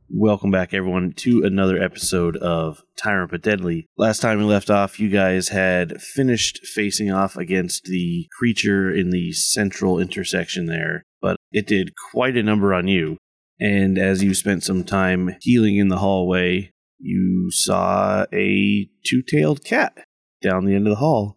Welcome back, everyone, to another episode of Tyrant but Deadly. Last time we left off, you guys had finished facing off against the creature in the central intersection there, but it did quite a number on you. And as you spent some time healing in the hallway, you saw a two-tailed cat down the end of the hall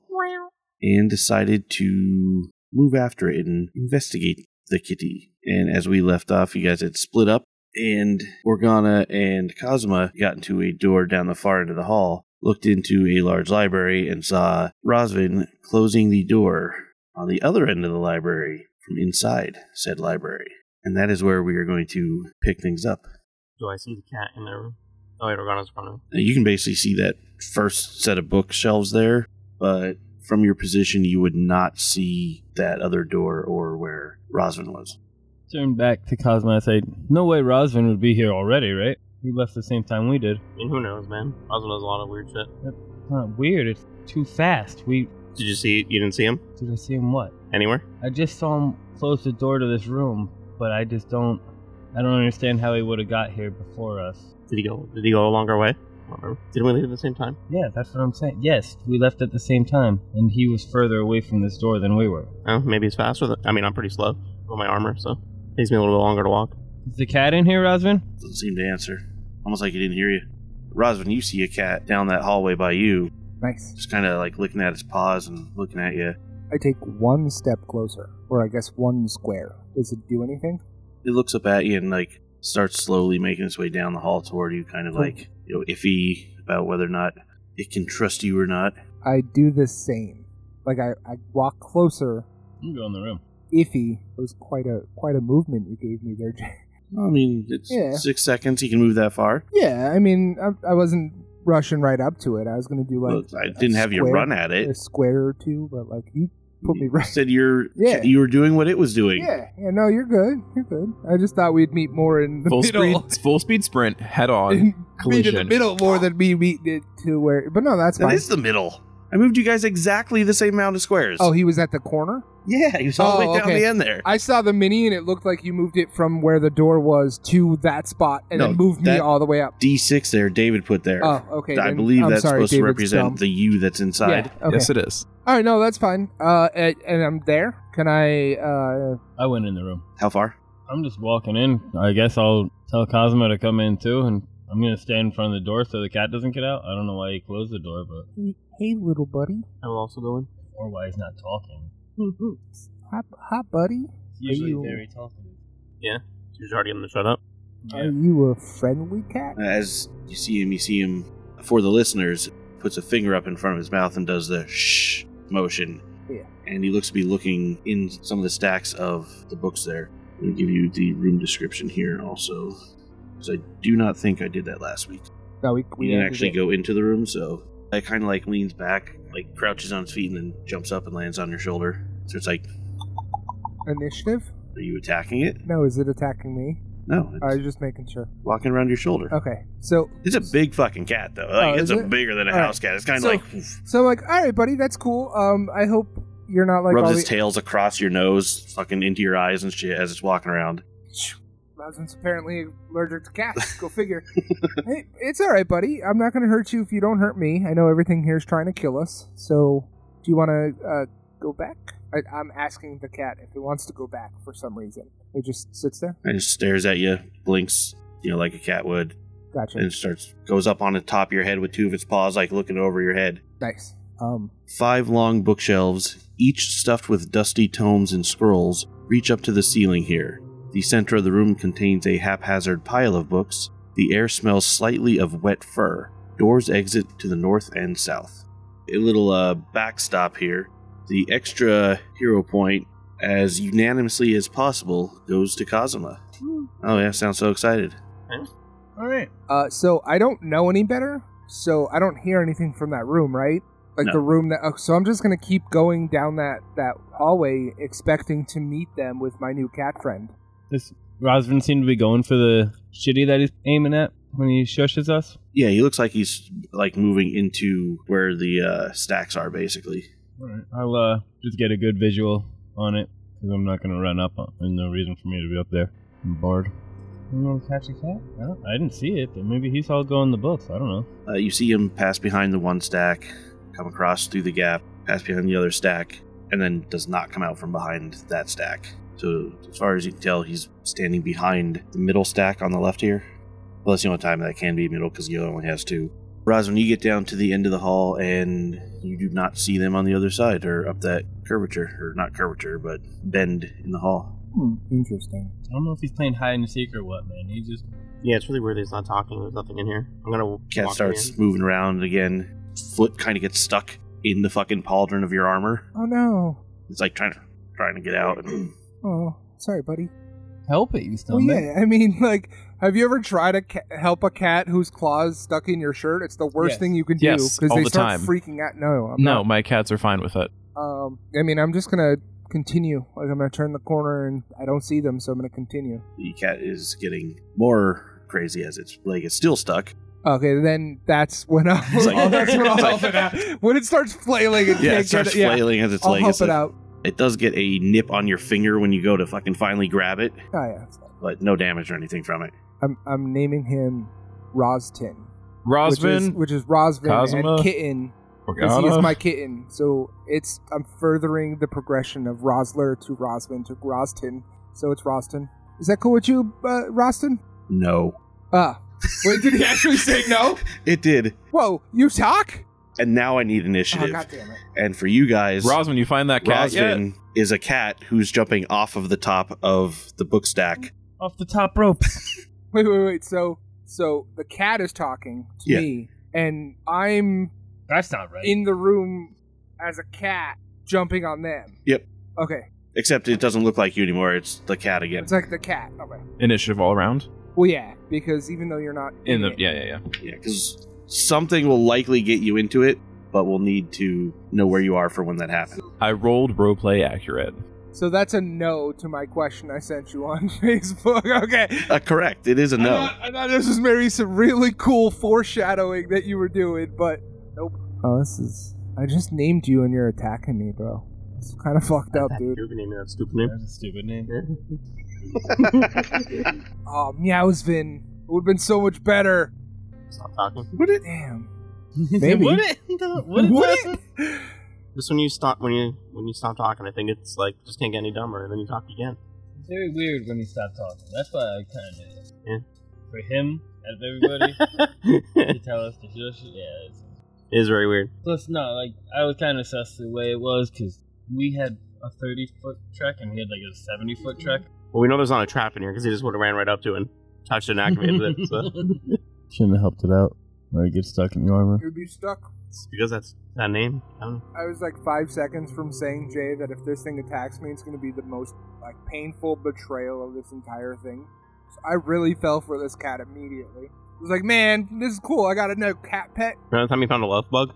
and decided to move after it and investigate the kitty. And as we left off, you guys had split up, and Organa and Kazuma got into a door down the far end of the hall, looked into a large library, and saw Rosvin closing the door on the other end of the library from inside said library. And that is where we are going to pick things up. Do I see the cat in their room? Oh, wait, Organa's in front of me. Now, you can basically see that first set of bookshelves there, but from your position, you would not see that other door or where Rosvin was. Turn back to Cosmo and say, no way Rosvin would be here already, right? He left the same time we did. I mean, who knows, man? Rosvin does a lot of weird shit. That's not weird. It's too fast. Did you didn't see him? Did I see him what? Anywhere? I just saw him close the door to this room, but I don't understand how he would have got here before us. Did he go a longer way? Didn't we leave at the same time? Yeah, that's what I'm saying. Yes, we left at the same time, and he was further away from this door than we were. Oh, maybe he's faster. I'm pretty slow with my armor, so it takes me a little bit longer to walk. Is the cat in here, Rosvin? Doesn't seem to answer. Almost like he didn't hear you. Rosvin, you see a cat down that hallway by you. Nice. Just kind of like looking at its paws and looking at you. I take one step closer, or I guess one square. Does it do anything? It looks up at you and like starts slowly making its way down the hall toward you, kind of like, iffy about whether or not it can trust you or not. I do the same. Like I walk closer. You go in the room. Iffy. It was quite a movement you gave me there, Jay. I mean, it's 6 seconds. You can move that far. Yeah, I mean, I wasn't rushing right up to it. I was going to do like. Well, I didn't have you run at it. A square or two, but like you put me right. You said you were doing what it was doing. Yeah. No, you're good. You're good. I just thought we'd meet more in the middle. Full speed sprint, head on, collision. Meet in the middle more than me meeting it to where. But no, that's fine. That is the middle. I moved you guys exactly the same amount of squares. Oh, he was at the corner? Yeah, he was all the way down the end there. I saw the mini, and it looked like you moved it from where the door was to that spot, and then moved me all the way up. D6 there, David put there. Oh, okay. I believe that's supposed to represent the you that's inside. Yeah, okay. Yes, it is. All right, no, that's fine. And I'm there. Can I... I went in the room. How far? I'm just walking in. I guess I'll tell Cosmo to come in, too, and I'm going to stand in front of the door so the cat doesn't get out. I don't know why he closed the door, but... Hey, little buddy. I will also go in. Or why he's not talking. Hi, buddy. He's usually very talkative. Yeah, she's already going to shut up. Yeah. Are you a friendly cat? As you see him, for the listeners, puts a finger up in front of his mouth and does the shh motion. Yeah. And he looks to be looking in some of the stacks of the books there. I'm going to give you the room description here also, because I do not think I did that last week. No, we didn't actually go into the room, so I kind of like leans back, like crouches on his feet, and then jumps up and lands on your shoulder. So it's like... Initiative? Are you attacking it? No, is it attacking me? No. I was just making sure. Walking around your shoulder. Okay, so... It's a big fucking cat, though. Like, it's bigger than a house cat. It's kind of like... Oof. So I'm like, all right, buddy, that's cool. I hope you're not like... Rubs his tails across your nose, fucking into your eyes and shit as it's walking around. Rosvin's apparently allergic to cats. Go figure. Hey, it's all right, buddy. I'm not going to hurt you if you don't hurt me. I know everything here is trying to kill us. So, do you want to go back? I'm asking the cat if it wants to go back for some reason. It just sits there? It just stares at you, blinks, like a cat would. Gotcha. And goes up on the top of your head with two of its paws, like looking over your head. Nice. 5 long bookshelves, each stuffed with dusty tomes and scrolls, reach up to the ceiling here. The center of the room contains a haphazard pile of books. The air smells slightly of wet fur. Doors exit to the north and south. A little backstop here. The extra hero point, as unanimously as possible, goes to Kazuma. Oh yeah, sounds so excited. All right. So I don't know any better, so I don't hear anything from that room, right? Like No. the room that... so I'm just going to keep going down that hallway, expecting to meet them with my new cat friend. Does Rosvin seem to be going for the shitty that he's aiming at when he shushes us? Yeah, he looks like he's like moving into where the stacks are, basically. Alright, I'll just get a good visual on it, because I'm not going to run up, and no reason for me to be up there. I'm bored. You want to catch a cat? I didn't see it, but maybe he saw it go in the books. I don't know. You see him pass behind the one stack, come across through the gap, pass behind the other stack, and then does not come out from behind that stack. So as far as you can tell, he's standing behind the middle stack on the left here. Well, that's the only time that can be middle because the other only has 2. Roswin, you get down to the end of the hall and you do not see them on the other side or up that curvature, or not curvature, but bend in the hall. Interesting. I don't know if he's playing hide and seek or what, man. He just... Yeah, it's really weird that he's not talking. There's nothing in here. I'm gonna Cat walk starts in. moving around again. Foot kind of gets stuck in the fucking pauldron of your armor. Oh no. It's like trying to get out. Oh, sorry, buddy. Help it, you Well, scumbag. yeah, I mean, like, have you ever tried to help a cat whose claws stuck in your shirt? It's the worst Yes. thing you can do Yes, because all they the start time. freaking out. No, I'm No, not. my cats are fine with it. I mean, I'm just gonna continue. Like, I'm gonna turn the corner and I don't see them, so I'm gonna continue. The cat is getting more crazy as its leg is still stuck. Okay, then that's when I'll, It's like- that's when I'll it's help like- it out. When it starts flailing and Yeah, can't it starts get it, flailing as its I'll leg help is it out. It does get a nip on your finger when you go to fucking finally grab it, Oh yeah, that's fine. but no damage or anything from it. I'm naming him Rostin, Rosvin, which is Rosvin Cosima, and kitten. Because he is Organa. my kitten, so I'm furthering the progression of Rosler to Rosvin to Rostin, so it's Rostin. Is that cool with you, Rostin? No. Wait, did he actually say no? It did. Whoa, you talk? And now I need Oh, initiative. God damn it. And for you guys, Rosvin, you find that cat yet? Rosvin is a cat who's jumping off of the top of the book stack. Off the top rope. Wait, so the cat is talking to Yeah. me, and I'm That's not right. in the room as a cat jumping on them. Yep. Okay, Except it doesn't look like you anymore. It's the cat again. it's like the cat. Okay. Initiative all around. Well, yeah, because even though you're not In the it, yeah. Yeah, because something will likely get you into it, but we'll need to know where you are for when that happens. I rolled roleplay accurate. So that's a no to my question I sent you on Facebook. Okay. Correct. It is a no. I thought this was maybe some really cool foreshadowing that you were doing, but nope. Oh, I just named you and you're attacking me, bro. It's kind of fucked up, dude. Stupid name, that stupid name. That's a stupid name. Oh, Meowsvin. It would have been so much better. Stop talking. Damn. Maybe. Would it? Would it? Just when you stop talking, I think it's like just can't get any dumber, and then you talk again. It's very weird when he stopped talking. That's why I kind of did it. Yeah. For him, out of everybody, to tell us to shush. Yeah. It is very weird. Plus, no, like, I was kind of sus the way it was, because we had a 30-foot trek, and he had, like, a 70-foot trek. Well, we know there's not a trap in here because he just would have ran right up to it and touched it and activated it. So. Shouldn't have helped it out. Or it gets stuck in your armor. You'd be stuck. It's because that's that name. I don't know. I was like 5 seconds from saying, Jay, that if this thing attacks me, it's going to be the most like painful betrayal of this entire thing. So I really fell for this cat immediately. I was like, man, this is cool. I got a new cat pet. Remember the time you found a love bug?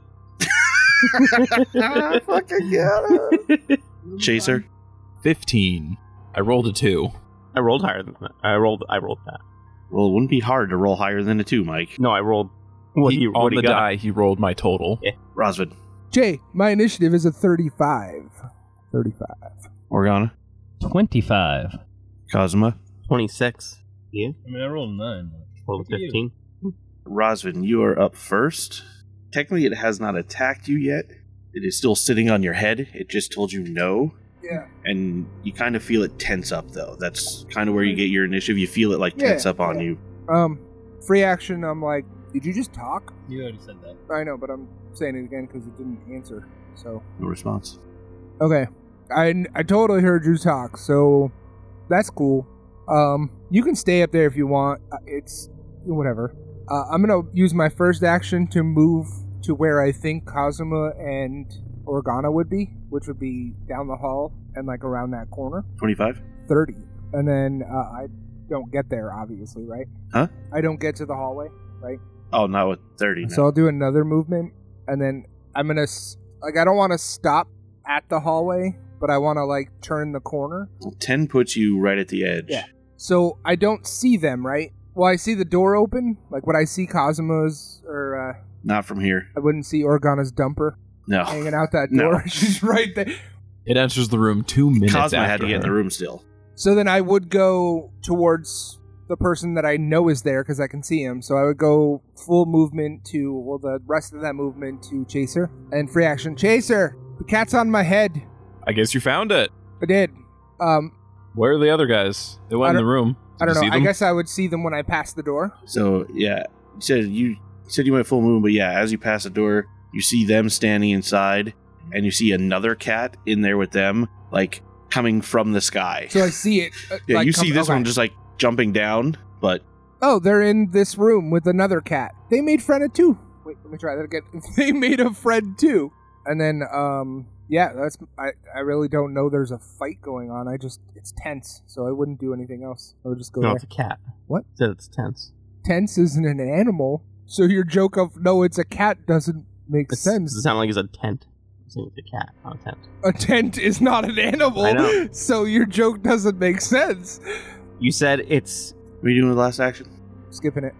I fucking get it. Chaser. 15. I rolled a 2. I rolled higher than that. I rolled that. Well, it wouldn't be hard to roll higher than a 2, Mike. No, I rolled. What He- he on what the he got. die, he rolled my total. Yeah. Rosvin. Jay, my initiative is a 35. 35. Organa. 25. Cosima. 26. Yeah. I mean, I rolled 9. Rolled a Look at you. 15. Rosvin, you are up first. Technically, it has not attacked you yet. It is still sitting on your head. It just told you no. Yeah. And you kind of feel it tense up, though. That's kind of where you get your initiative. You feel it like tense Yeah, up on yeah. you. Free action, I'm like, did you just talk? You already said that. I know, but I'm saying it again because it didn't answer. So, No response. okay. I totally heard you talk, so that's cool. You can stay up there if you want. It's whatever. I'm gonna use my first action to move to where I think Cosima and Organa would be, which would be down the hall and like around that corner. 25? 30. And then I don't get there, obviously, right? Huh? I don't get to the hallway, right? Oh, not with 30. No. So I'll do another movement, and then I'm gonna I don't want to stop at the hallway, but I want to like turn the corner. 10 puts you right at the edge. Yeah. So I don't see them, right? Well, I see the door open. Like, would I see Cosima's, or Not from here. I wouldn't see Organa's dumper No. hanging out that No. door. She's right there. It enters the room 2 minutes Cosima after had to get in her. the room still. So then I would go towards the person that I know is there because I can see him. So I would go full movement to, the rest of that movement to Chaser. And free action. Chaser! The cat's on my head. I guess you found it. I did. Where are the other guys? They went in the room. I don't Did you know. see I them? guess I would see them when I pass the door. So yeah, you said you went full moon, but yeah, as you pass the door, you see them standing inside, and you see another cat in there with them, like coming from the sky. So I see it. Yeah, like, you see this okay. one just like jumping down, but Oh, they're in this room with another cat. They made friend at two. Wait, let me try that again. They made a friend too. And then, yeah, I really don't know there's a fight going on. It's tense, so I wouldn't do anything else. I would just go No, there. it's a cat. What? Said it's tense. Tense isn't an animal, so your joke of, no, it's a cat doesn't make It sense. sounds like it's a tent. I'm saying it's a cat, not a tent. A tent is not an animal, I know. so your joke doesn't make sense. You said it's... what are you doing with last action? Skipping it.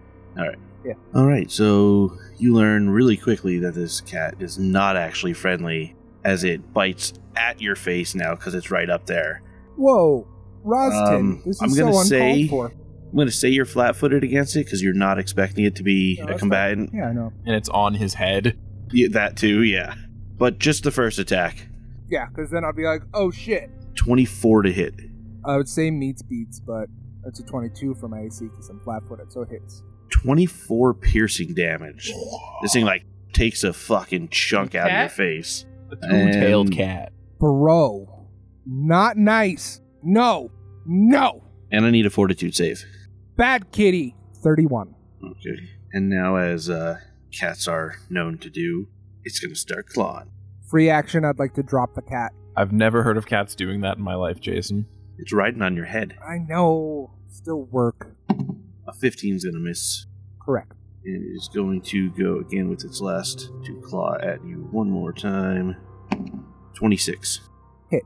All right, so you learn really quickly that this cat is not actually friendly, as it bites at your face now because it's right up there. Whoa, Rostin, this I'm is so gonna uncalled say- for. I'm going to say you're flat-footed against it because you're not expecting it to be No, a that's combatant. Yeah, I know. And it's on his head. Yeah, that too, yeah. But just the first attack, Yeah, because then I'll be like, oh shit. 24 to hit. I would say meets beats, but it's a 22 for my AC because I'm flat-footed, so it hits. 24 piercing damage. This thing like takes a fucking chunk out of your Cat? face. A two-tailed And- cat. Bro, not nice. No, no. And I need a fortitude save. Bad kitty. 31. Okay. And now, as cats are known to do, it's going to start clawing. Free action, I'd like to drop the cat. I've never heard of cats doing that in my life, Jason. It's riding on your head. I know. Still work. A 15's going to miss. Correct. And it is going to go again with its last to claw at you one more time. 26. Hit.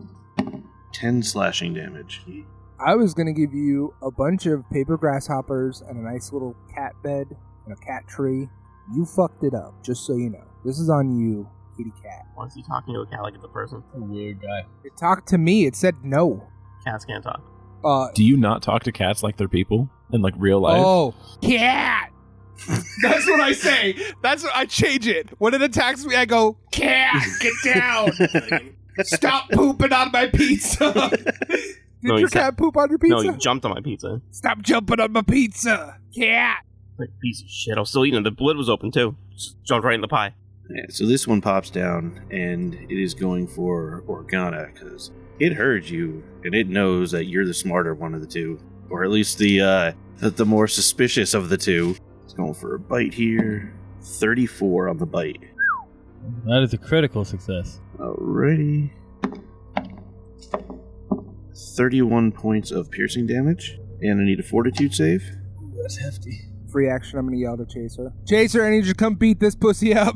10 slashing damage. I was going to give you a bunch of paper grasshoppers and a nice little cat bed and a cat tree. You fucked it up, just so you know. This is on you, kitty cat. Why is he talking to a cat like it's a person? A weird guy. It talked to me. It said no. Cats can't talk. Do you not talk to cats like they're people in like real life? Oh, cat. That's what I say. That's what I change it. When it attacks me, I go, cat, get down. Stop pooping on my pizza. Did No, your you said- cat poop on your pizza? No, you jumped on my pizza. Stop jumping on my pizza. Cat. Like, piece of shit. I was still eating it. The lid was open, too. Just jumped right in the pie. Yeah, so this one pops down, and it is going for Organa, because it heard you, and it knows that you're the smarter one of the two. Or at least the more suspicious of the two. It's going for a bite here. 34 on the bite. That is a critical success. Alrighty. 31 points of piercing damage. And I need a fortitude save. That's hefty. Free action, I'm going to yell to Chaser. Chaser, I need you to come beat this pussy up.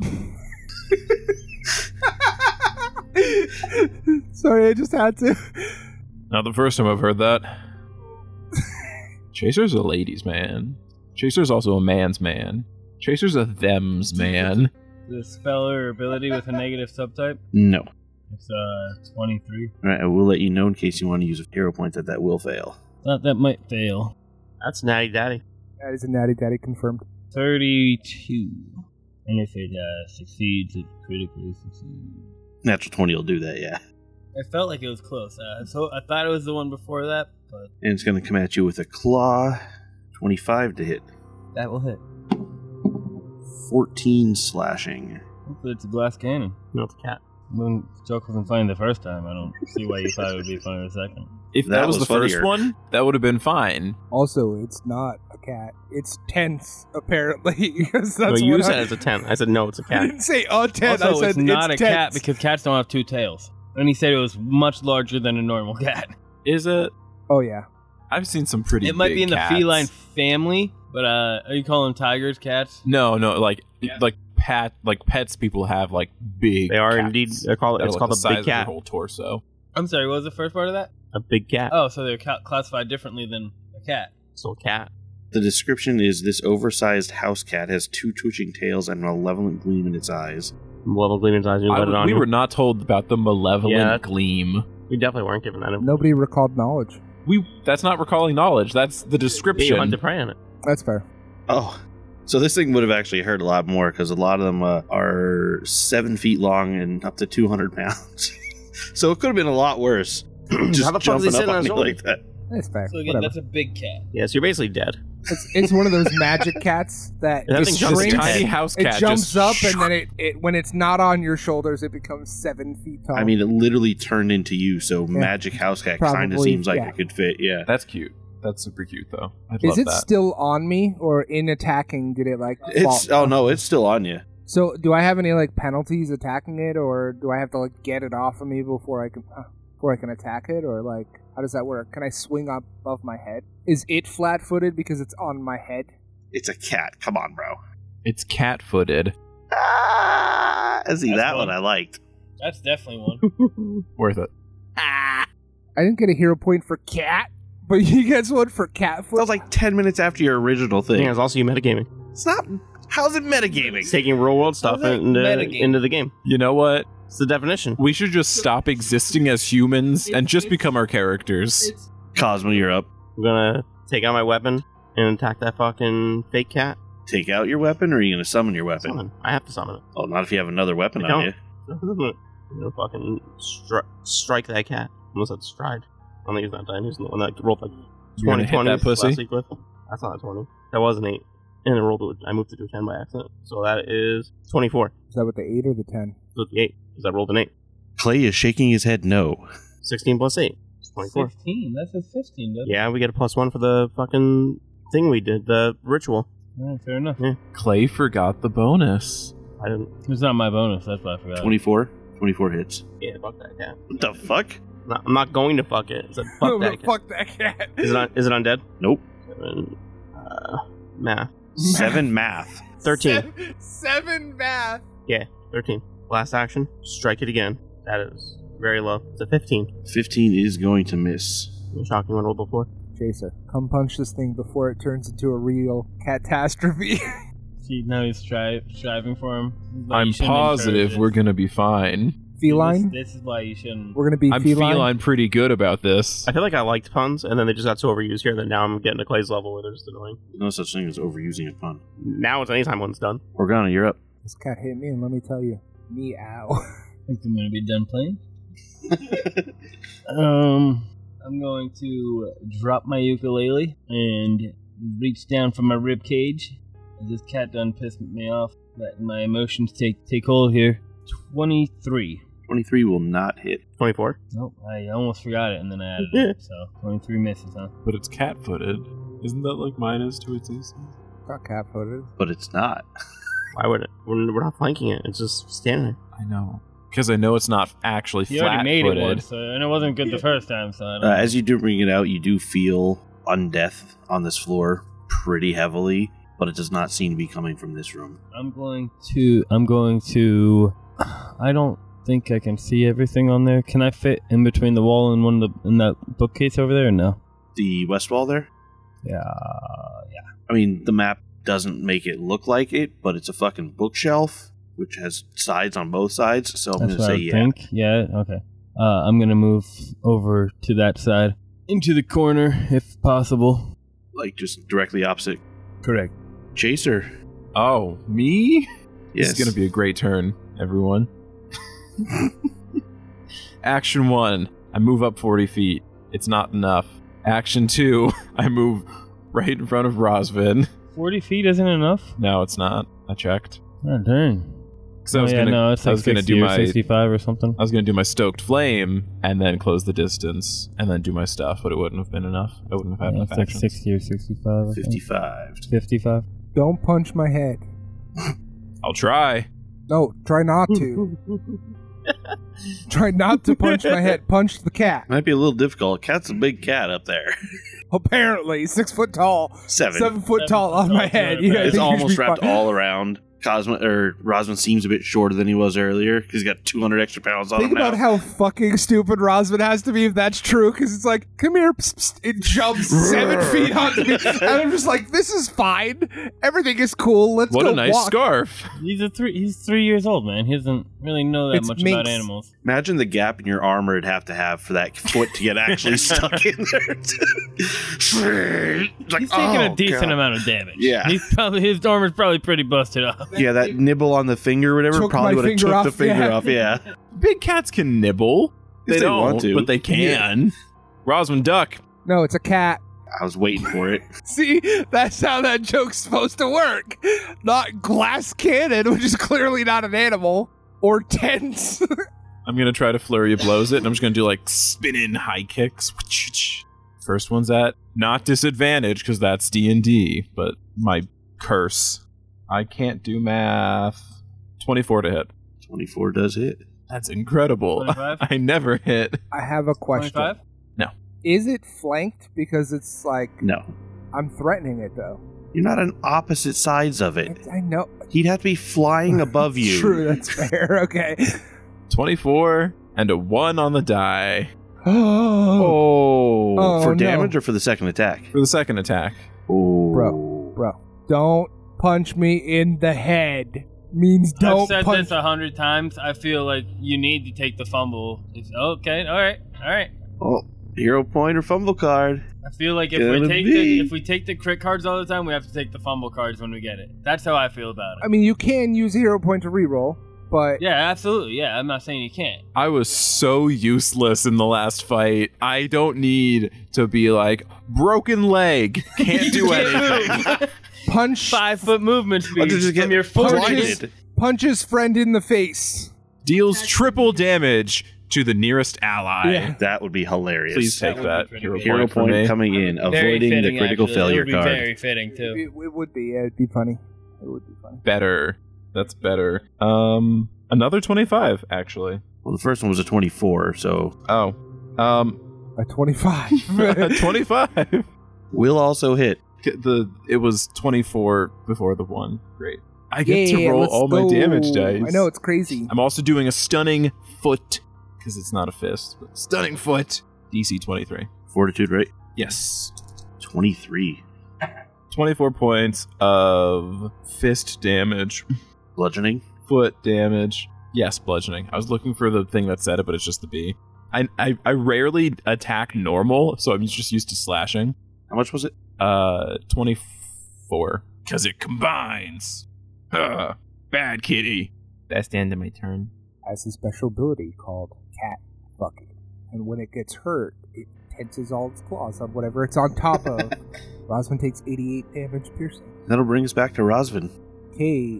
Sorry, I just had to. Not the first time I've heard that. Chaser's a ladies' man. Chaser's also a man's man. Chaser's a them's man. The spell or ability with a negative subtype. No. It's 23. Alright, I will let you know in case you want to use a hero point that will fail. That might fail. That's Natty Daddy. That is a natty daddy confirmed. 32. And if it succeeds, it critically succeeds. Natural 20 will do that, yeah. I felt like it was close. So I thought it was the one before that, but And it's going to come at you with a claw. 25 to hit. that will hit. 14 slashing. Hopefully it's a glass cannon. No, it's a cat. When the joke wasn't funny the first time, I don't see why you thought it would be funny the second. If That that was was the first funnier. one, that would have been fine. Also, it's not a cat. It's tense, apparently. Because No, that's you what said it's a 10. I said, no, it's a I cat. didn't say a 10. Also, I said it's not a cat tense. because cats don't have two tails. And he said it was much larger than a normal cat. Is it? Oh, yeah. I've seen some pretty It might big be in the cats. feline family, but are you calling tigers cats? No, like pets people have like big They are cats indeed. They're called, that are, it's like, called the a size big of their cat. whole torso. I'm sorry, what was the first part of that? A big cat. Oh, so they're classified differently than a cat. Still a cat. The description is this oversized house cat has two twitching tails and a malevolent gleam in its eyes. Level Gleamer's eyes. You let it on We here. were not told about the malevolent Yeah. gleam. We definitely weren't given that. Nobody recalled knowledge. That's not recalling knowledge. That's the Yeah, you description. hunt to prey on it. That's fair. Oh, so this thing would have actually hurt a lot more because a lot of them are 7 feet long and up to 200 pounds. So it could have been a lot worse. Just How the fuck is jumping he up sitting on on his me shoulder? like that. That's fair. So again, Whatever. that's a big cat. Yeah, so you're basically dead. It's one of those magic cats that That it thing jumps This in your tiny head. house It cat jumps just up, and then it when it's not on your shoulders, it becomes 7 feet tall. I mean, it literally turned into you, so magic house cat kind of Probably, seems like yeah. it could fit. Yeah. That's cute. That's super cute, though. I'd is love it that. still on me, or in attacking did it like? It's fall? oh no, it's still on you. So do I have any like penalties attacking it, or do I have to like get it off of me before I can attack it, or like how does that work? Can I swing up above my head? Is it flat-footed because it's on my head? It's a cat. Come on, bro. It's cat-footed. See, That's that fun. one I liked. That's definitely one. Worth it. I didn't get a hero point for cat, but he gets one for cat That foot. was like 10 minutes after your original thing. Yeah, it's also you metagaming. It's not. How's it metagaming? It's taking real world stuff How's that into metagame? the game. You know what? It's the definition. We should just stop existing as humans and just become our characters. Cosmo, you're up. I'm gonna take out my weapon and attack that fucking fake cat. Take out your weapon, or are you going to summon your weapon? Summon. I have to summon it. Oh, not if you have another weapon I on you. don't. I'm gonna fucking strike that cat. Almost said stride. I don't think he's not dying. He's the one that rolled like You're gonna 20 hit that pussy? last week with. That's not a 20. That was an 8. And I moved it to a 10 by accident. So that is 24. Is that with the 8 or the 10? So the 8. Because I rolled an 8. Clay is shaking his head no. 16 plus 8. It's 24. 15. That's a 15, doesn't Yeah, we get a +1 for the fucking thing we did, the ritual. it? Alright, fair enough. Clay forgot the bonus. I didn't. It's not my bonus, that's why I forgot. 24? 24 hits. Yeah, fuck that cat. What the fuck? I'm not going to fuck it. I said fuck that cat. Fuck that cat. Is it undead? Nope. 7, math. 7 math. 13. Seven math. Yeah, 13. Last action, strike it again. That is very low. It's a 15. 15 is going to miss. Shocking one rolled before. Chaser, come punch this thing before it turns into a real catastrophe. See, now he's striving for him. This is why I'm you shouldn't positive encourage we're it. gonna be fine. Feline? This is why you shouldn't. We're gonna be I'm feline. feline pretty good about this. I feel like I liked puns, and then they just got so overused here that now I'm getting to Clay's level where they're just annoying. There's no such thing as overusing a pun. Now it's anytime one's done. Organa, you're up. This cat hit me, and let me tell you, meow. I think I'm gonna be done playing. I'm going to drop my ukulele and reach down for my rib cage. This cat done pissed me off. Let my emotions take hold here. 23. 23 will not hit. 24. Nope, I almost forgot it and then I added it. So 23 misses, huh? But it's cat-footed. Isn't that like minus to its AC? Got cat footed. But it's not. Why would it? We're not flanking it. It's just standing there. I know. Because I know it's not actually You already made it flat-footed. once, and it wasn't good the first time, so I don't As you do bring it out, you do feel undeath on this floor pretty heavily, but it does not seem to be coming from this room. I'm going to I don't think I can see everything on there. Can I fit in between the wall and in that bookcase over there or no? The west wall there? Yeah. I mean, the map doesn't make it look like it, but it's a fucking bookshelf, which has sides on both sides, so I'm That's going to what say I yeah. think. Yeah, okay. I'm going to move over to that side. Into the corner, if possible. Like, just directly opposite. Correct. Chaser. Oh, me? Yes. This is going to be a great turn, everyone. Action 1, I move up 40 feet. It's not enough. Action 2, I move right in front of Rosvin. 40 feet isn't enough? No, it's not. I checked. Oh, dang. So I was gonna, no, it's I like was gonna 60 do or my 65 or something. I was gonna do my stoked flame and then close the distance and then do my stuff, but it wouldn't have been enough. I wouldn't have had enough It's like actions. 60 or 65. I think. 55. 55. Don't punch my head. I'll try. No, try not to. Try not to punch my head. Punch the cat. Might be a little difficult. Cat's a big cat up there. Apparently, 6 foot tall, 7. 7 foot tall on my head. Yeah, I It's think you almost should be wrapped fine. all around. Rosman seems a bit shorter than he was earlier because he's got 200 extra pounds on Think him now. about how fucking stupid Rosman has to be if that's true, because it's like, come here, psst, psst, it jumps 7 feet onto me, and I'm just like, this is fine, everything is cool, let's What go a nice walk. scarf. He's 3 years old, man. He doesn't really know that It's much about minks. animals. Imagine the gap in your armor it'd have to have for that foot to get actually stuck in there. It's like, He's taking oh, a decent God. amount of damage. Yeah. His armor's probably pretty busted up. Yeah, that nibble on the finger or whatever Took probably my would have finger took the off, finger yeah. off. Yeah. Big cats can nibble. If They they don't, want to. but they can. Rosman, duck. No, it's a cat. I was waiting for it. See, that's how that joke's supposed to work. Not glass cannon, which is clearly not an animal, or tents. I'm going to try to flurry of blows it, and I'm just going to do like spin-in high kicks. First one's at not disadvantage, because that's D&D, but my curse. I can't do math. 24 to hit. 24 does hit. That's incredible. 25? I never hit. I have a question. 25? Is it flanked? Because it's like, No. I'm threatening it, though. You're not on opposite sides of it. I know. He'd have to be flying above you. True, that's fair. Okay. 24 and a 1 on the die. Oh, For no. damage or for the second attack? For the second attack. Oh. Bro, don't punch me in the head. Means I've don't said punch. this 100 times. I feel like you need to take the fumble. Okay, all right. Oh, hero point or fumble card. I feel like if we take the crit cards all the time, we have to take the fumble cards when we get it. That's how I feel about it. I mean, you can use hero point to reroll, but Yeah, absolutely. Yeah, I'm not saying you can't. I was so useless in the last fight. I don't need to be like, broken leg, can't do anything. punch 5 foot movement I'll speed just get from your foot. blinded. punches friend in the face. Deals triple damage to the nearest ally. Yeah. That would be hilarious. Please That take would be that pretty hero good. Hero point for point me. coming in, Very avoiding the fitting, critical actually. failure It would be card. very fitting too. It would be. Yeah, it'd be funny. It would be funny. Better. That's better. Another 25, actually. Well, the first one was a 24, so Oh. A 25. 25. will also hit. It was 24 before the 1. Great. I get Yeah, to roll let's all my go. damage dice. I know, it's crazy. I'm also doing a stunning foot, because it's not a fist, but stunning foot. DC 23. Fortitude, right? Yes. 23. 24 points of fist damage, Bludgeoning. foot damage. Yes, bludgeoning. I was looking for the thing that said it, but it's just the B. I rarely attack normal, so I'm just used to slashing. How much was it? 24. Because it combines. Bad kitty. That's the end of my turn. Has a special ability called Cat Bucket. And when it gets hurt, it tenses all its claws on whatever it's on top of. Rosman takes 88 damage piercing. That'll bring us back to Rosvin. Okay,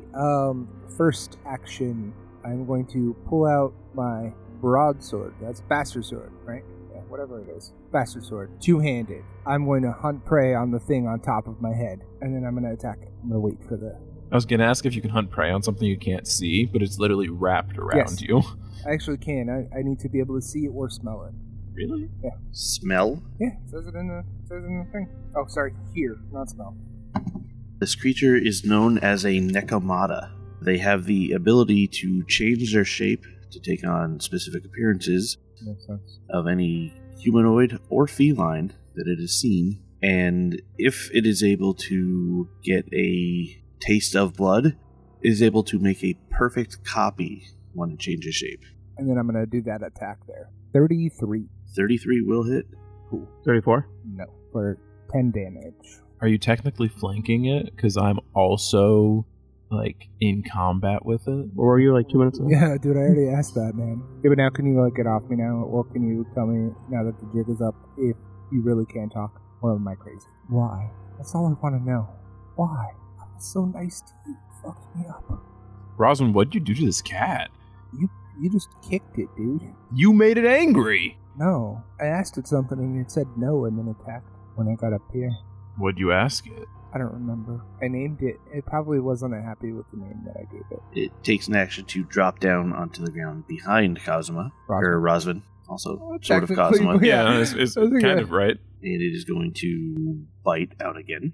first action, I'm going to pull out my broadsword. That's bastard sword, right? Yeah, whatever it is. Bastard sword. Two-handed. I'm going to hunt prey on the thing on top of my head, and then I'm going to attack it. I'm going to wait for the... I was going to ask if you can hunt prey on something you can't see, but it's literally wrapped around Yes. you. I actually can. I need to be able to see it or smell it. Really? Smell. Yeah, it says it in the thing. Oh, sorry, hear, not smell. This creature is known as a Nekomata. They have the ability to change their shape to take on specific appearances Makes sense. of any humanoid or feline that it has seen. And if it is able to get a taste of blood, it is able to make a perfect copy when it changes shape. And then I'm going to do that attack there. 33. 33 will hit. Cool. 34? No, for 10 damage. Are you technically flanking it? Because I'm also, like, in combat with it. Or were you like 2 minutes ago? Yeah, dude, I already asked that, man. Yeah, but now can you, get off me now? Or can you tell me, now that the jig is up, if you really can't talk? Or am I crazy? Why? That's all I want to know. Why? I was so nice to you. You fucked me up. Roswin, what'd you do to this cat? You just kicked it, dude. You made it angry! No. I asked it something and it said no and then attacked when I got up here. What'd you ask it? I don't remember. I named it. It probably wasn't happy with the name that I gave it. It takes an action to drop down onto the ground behind Kazuma, or Rosvin, also sort of technically, Kazuma. Yeah. It's I was thinking- kind of right. And it is going to bite out again.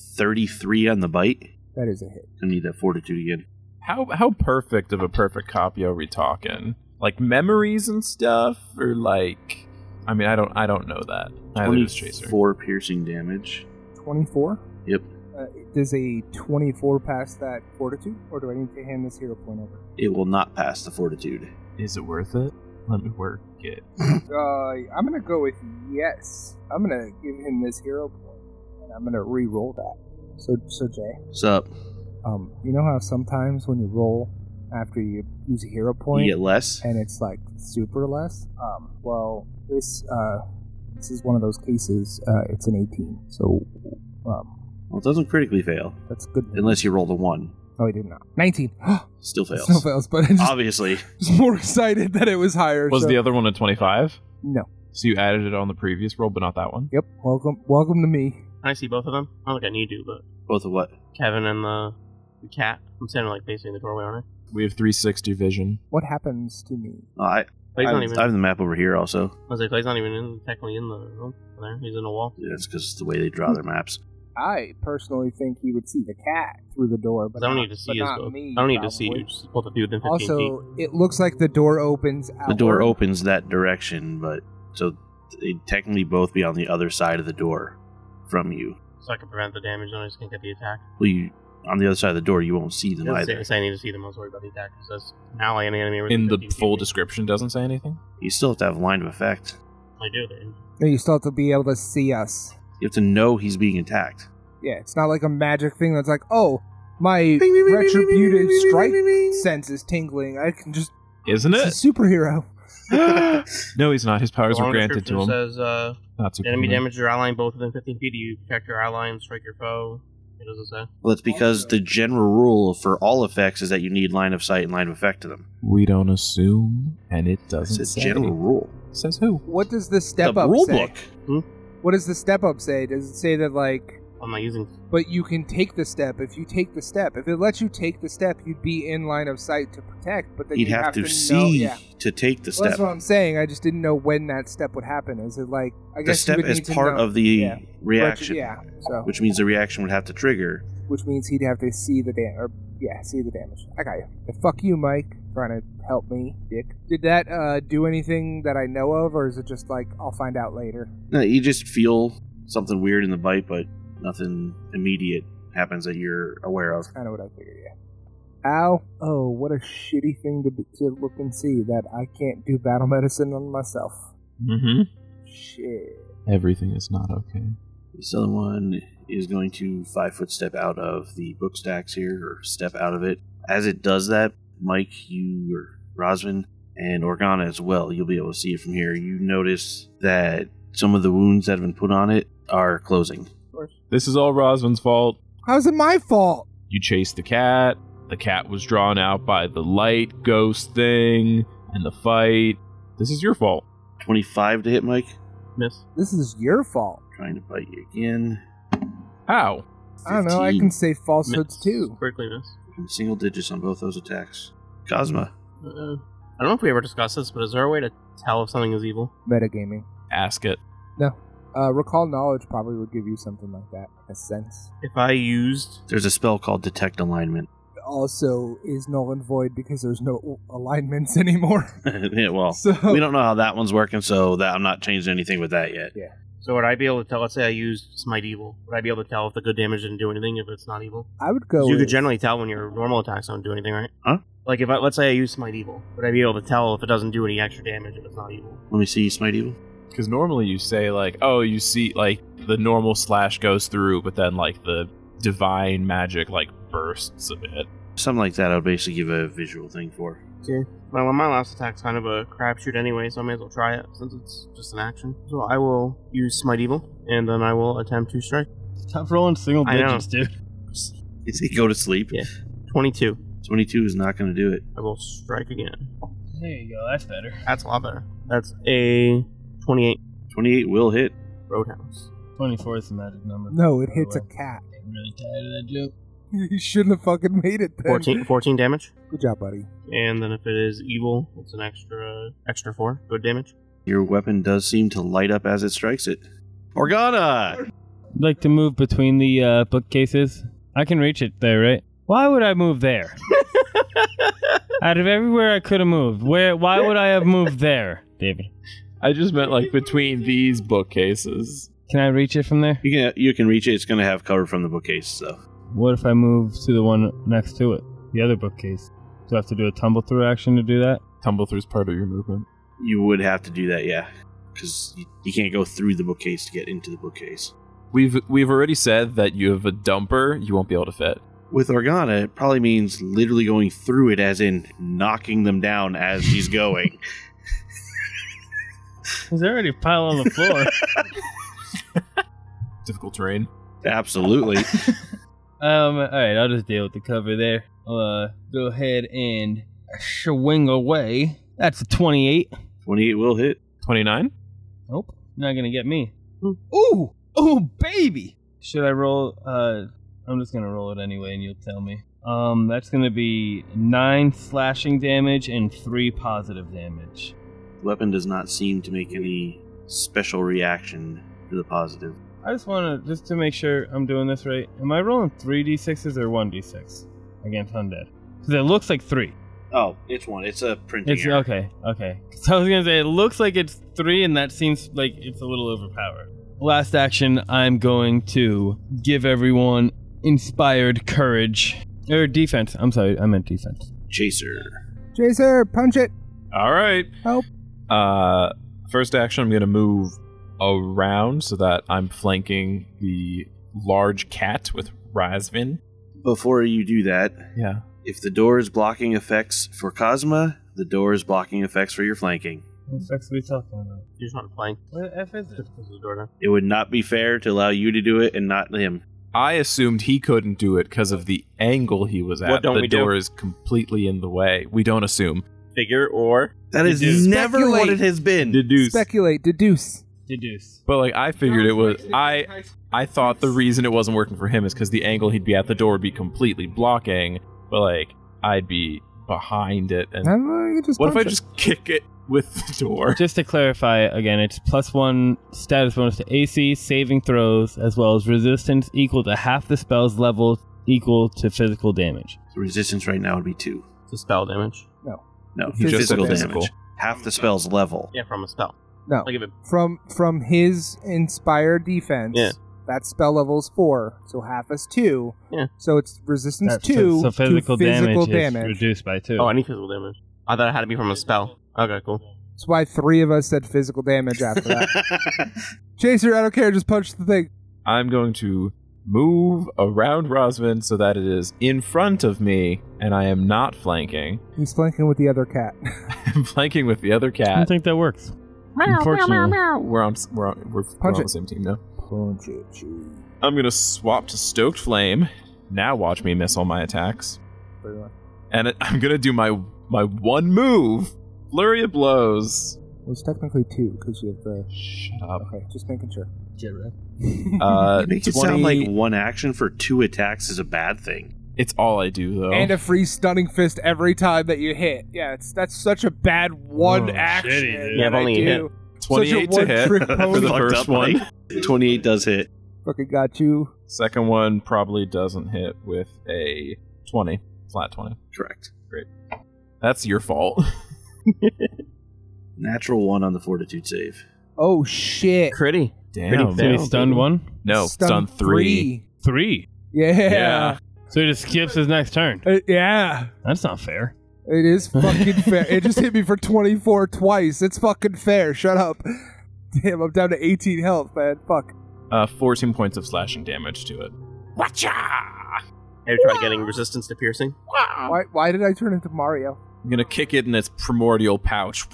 33 on the bite. That is a hit. I need that fortitude again. How perfect of a perfect copy are we talking? Like memories and stuff, or like? I mean, I don't know that. Neither does Chaser. 24 piercing damage. 24? Yep. Does a 24 pass that fortitude, or do I need to hand this hero point over? It will not pass the fortitude. Is it worth it? Let me work it. I'm gonna go with yes. I'm gonna give him this hero point, and I'm gonna re-roll that. So Jay, What's up? you know how sometimes when you roll after you use a hero point, You get less? and it's like super less. Well, this is one of those cases. It's an 18, so Well, it doesn't critically fail. that's good. Unless you roll the 1. Oh, he did not. 19. Still fails. Still fails, but I just Obviously. was more excited that it was higher. Was so- the other one a 25? No. So you added it on the previous roll, but not that one? Yep. Welcome to me. Can I see both of them? I don't think I need to, but Both of what? Kevin and the cat. I'm standing like facing the doorway, aren't I? We have 360 vision. What happens to me? I Clay's not I even. have the map over here also. I was like, Clay's not even technically in the room. There, he's in a wall. Yeah, it's because it's the way they draw their maps. I personally think he would see the cat through the door, but I don't not, need to see but his not both. me. I don't need to see probably. you. Just pull the dude within 15 feet. Also, it looks like the door opens outward. The door opens that direction, but so they'd technically both be on the other side of the door from you. So I can prevent the damage and I just can't get the attack. Well, you on the other side of the door, you won't see them It either. doesn't say I need to see them. I was worried about the attack. It says an ally and the enemy within In the 15 full feet. description doesn't say anything? You still have to have line of effect. I do. They- No, you still have to be able to see us. You have to know he's being attacked. Yeah, it's not like a magic thing that's like, oh, my retributive strike sense is tingling. I can just. Isn't it? It's a superhero. No, he's not. His powers The were long granted to description him. says Not super. enemy damage your ally both within 15 feet. You protect your ally and strike your foe. What does it say? Well, it's because the general rule for all effects is that you need line of sight and line of effect to them. We don't assume, and it doesn't It's a say. general rule. Says who? What does the step the up rule say? book. What does the step up say? Does it say that, like, I'm not using. but you can take the step if you take the step? If it lets you take the step, you'd be in line of sight to protect, but then You'd you have to know, see yeah. to take the Well, step. that's what I'm saying. I just didn't know when that step would happen. Is it like I The guess step you would is need to part know. of the Yeah. reaction, Yeah. So which means the reaction would have to trigger. which means he'd have to see the see the damage. I got you. Fuck you, Mike. Trying to help me, dick. Did that do anything that I know of, or is it just like I'll find out later? No, you just feel something weird in the bite, but nothing immediate happens that you're aware of. Kind of what I figured. Yeah. Ow! Oh, what a shitty thing to look and see that I can't do battle medicine on myself. Mm-hmm. Shit. Everything is not okay. This other one is going to 5-foot step out of the book stacks here, or step out of it. As it does that, Mike, you, or Rosman, and Organa as well, you'll be able to see it from here. You notice that some of the wounds that have been put on it are closing. This is all Rosman's fault. How's it my fault? You chased the cat. The cat was drawn out by the light ghost thing and the fight. This is your fault. 25 to hit, Mike. Miss. This is your fault. Trying to bite you again. How? I don't know. I 15. can say falsehoods Miss. too. Critically miss. In single digits on both those attacks. Cosma. I don't know if we ever discussed this, but is there a way to tell if something is evil? Metagaming. Ask it. No. Recall knowledge probably would give you something like that. A sense. If I used There's a spell called Detect Alignment. Also is null and void because there's no alignments anymore. Yeah, well, So we don't know how that one's working, so that I'm not changing anything with that yet. So would I be able to tell, let's say I used Smite Evil, would I be able to tell if the good damage didn't do anything if it's not evil? I would go. 'Cause you with- could generally tell when your normal attacks don't do anything, right? Huh? Like if let's say I use Smite Evil, would I be able to tell if it doesn't do any extra damage if it's not evil? Let me see Smite Evil. Because normally you say, like, oh, you see, like, the normal slash goes through, but then, like, the divine magic, like, bursts a bit. Something like that I would basically give a visual thing for. Okay. Well, my last attack's kind of a crapshoot anyway, so I may as well try it since it's just an action. So I will use Smite Evil, and then I will attempt to strike. Stop rolling single I know. digits, dude. Is he go to sleep? Yeah. 22. 22 is not going to do it. I will strike again. There you go. That's better. That's a lot better. That's a 28 28 will hit. Roadhouse. 24 is the magic number. No, it By the hits a way. cat. I'm really tired of that joke. You shouldn't have fucking made it. Then. 14 damage. Good job, buddy. And then if it is evil, it's an extra 4. Good damage. Your weapon does seem to light up as it strikes it. Organa! I'd like to move between the bookcases. I can reach it there, right? Why would I move there? Out of everywhere I could have moved, why would I have moved there, David? I just meant, like, between these bookcases. Can I reach it from there? You can reach it. It's going to have cover from the bookcase stuff. What if I move to the one next to it? The other bookcase. Do I have to do a tumble through action to do that? Tumble through's part of your movement. You would have to do that, yeah. Because you can't go through the bookcase to get into the bookcase. We've already said that you have a dumper. You won't be able to fit. With Organa, it probably means literally going through it, as in knocking them down as she's going. There's already a pile on the floor. Difficult terrain. Absolutely. Alright, I'll just deal with the cover there. I'll go ahead and swing away. That's a 28. 28 will hit. 29? Nope, not gonna get me. Ooh! Oh, baby! Should I roll? I'm just gonna roll it anyway, and you'll tell me. That's gonna be 9 slashing damage and 3 positive damage. The weapon does not seem to make any special reaction to the positive. I just want to, just to make sure I'm doing this right. Am I rolling 3d6s or 1d6 against undead? Because it looks like 3. Oh, it's 1. It's a printing It's error. okay. So I was gonna say it looks like it's 3, and that seems like it's a little overpowered. Last action, I'm going to give everyone inspired courage or defense. I'm sorry, I meant defense. Chaser. Chaser, punch it. All right. Help. First action, I'm going to move around so that I'm flanking the large cat with Razvin. Before you do that, Yeah. if the door is blocking effects for Cosma, the door is blocking effects for your flanking. What the fuck's we talking about? You just want to flank. What the F is it? Just close the door down. It would not be fair to allow you to do it and not him. I assumed he couldn't do it because of the angle he was at. What don't the we do? door is completely in the way. We don't assume. Figure or That is Deduce. never what Speculate. it has been. Deduce. Speculate, deduce. Deduce. But like I figured it was I thought the reason it wasn't working for him is because the angle he'd be at the door would be completely blocking, but like I'd be behind it. And You just what if I punch it. just kick it with the door? Just to clarify again, it's +1 status bonus to AC, saving throws, as well as resistance equal to half the spell's level equal to physical damage. So resistance right now would be 2. to spell damage? No, He just said physical physical. damage. Half the spell's level. Yeah, from a spell. No. Like if it, From his inspired defense, Yeah. that spell level is 4, so half is 2. Yeah. So it's resistance That's- 2 so physical to physical damage is reduced by 2. oh, any physical damage. I thought it had to be from a spell. Okay, cool. That's why 3 of us said physical damage after that. Chaser, I don't care, just punch the thing. I'm going to move around Rosvin so that it is in front of me, and I am not flanking. He's flanking with the other cat. I'm flanking with the other I don't cat. think that works. Unfortunately. We're on Punch the it. same team now. Punch it, Chewie. I'm gonna swap to Stoked Flame. Now watch me miss all my attacks, and I'm gonna do my one move, Flurry of Blows. It was technically 2, because you have the... Shut up. Okay, just making sure. Get rid. It makes it sound like one action for 2 attacks is a bad thing. It's all I do though. And a free stunning fist every time that you hit. Yeah, that's such a bad one Oh, action. shitty, dude. Yeah, that if only I you do. 28 to hit one-trick for pony. the Fucked first up, one. right? 28 does hit. Fucking got you. Second one probably doesn't hit with a 20, flat 20. Correct. That's your fault. Natural 1 on the fortitude save. Oh, shit. Critty. Damn. So he stunned one? No, stun 3. 3. Yeah. Yeah. So he just skips his next turn. Yeah. That's not fair. It is fucking fair. It just hit me for 24 twice. It's fucking fair. Shut up. Damn, I'm down to 18 health, man. Fuck. 14 points of slashing damage to it. Watcha! Have you tried getting resistance to piercing? Why did I turn into Mario? I'm gonna kick it in its primordial pouch.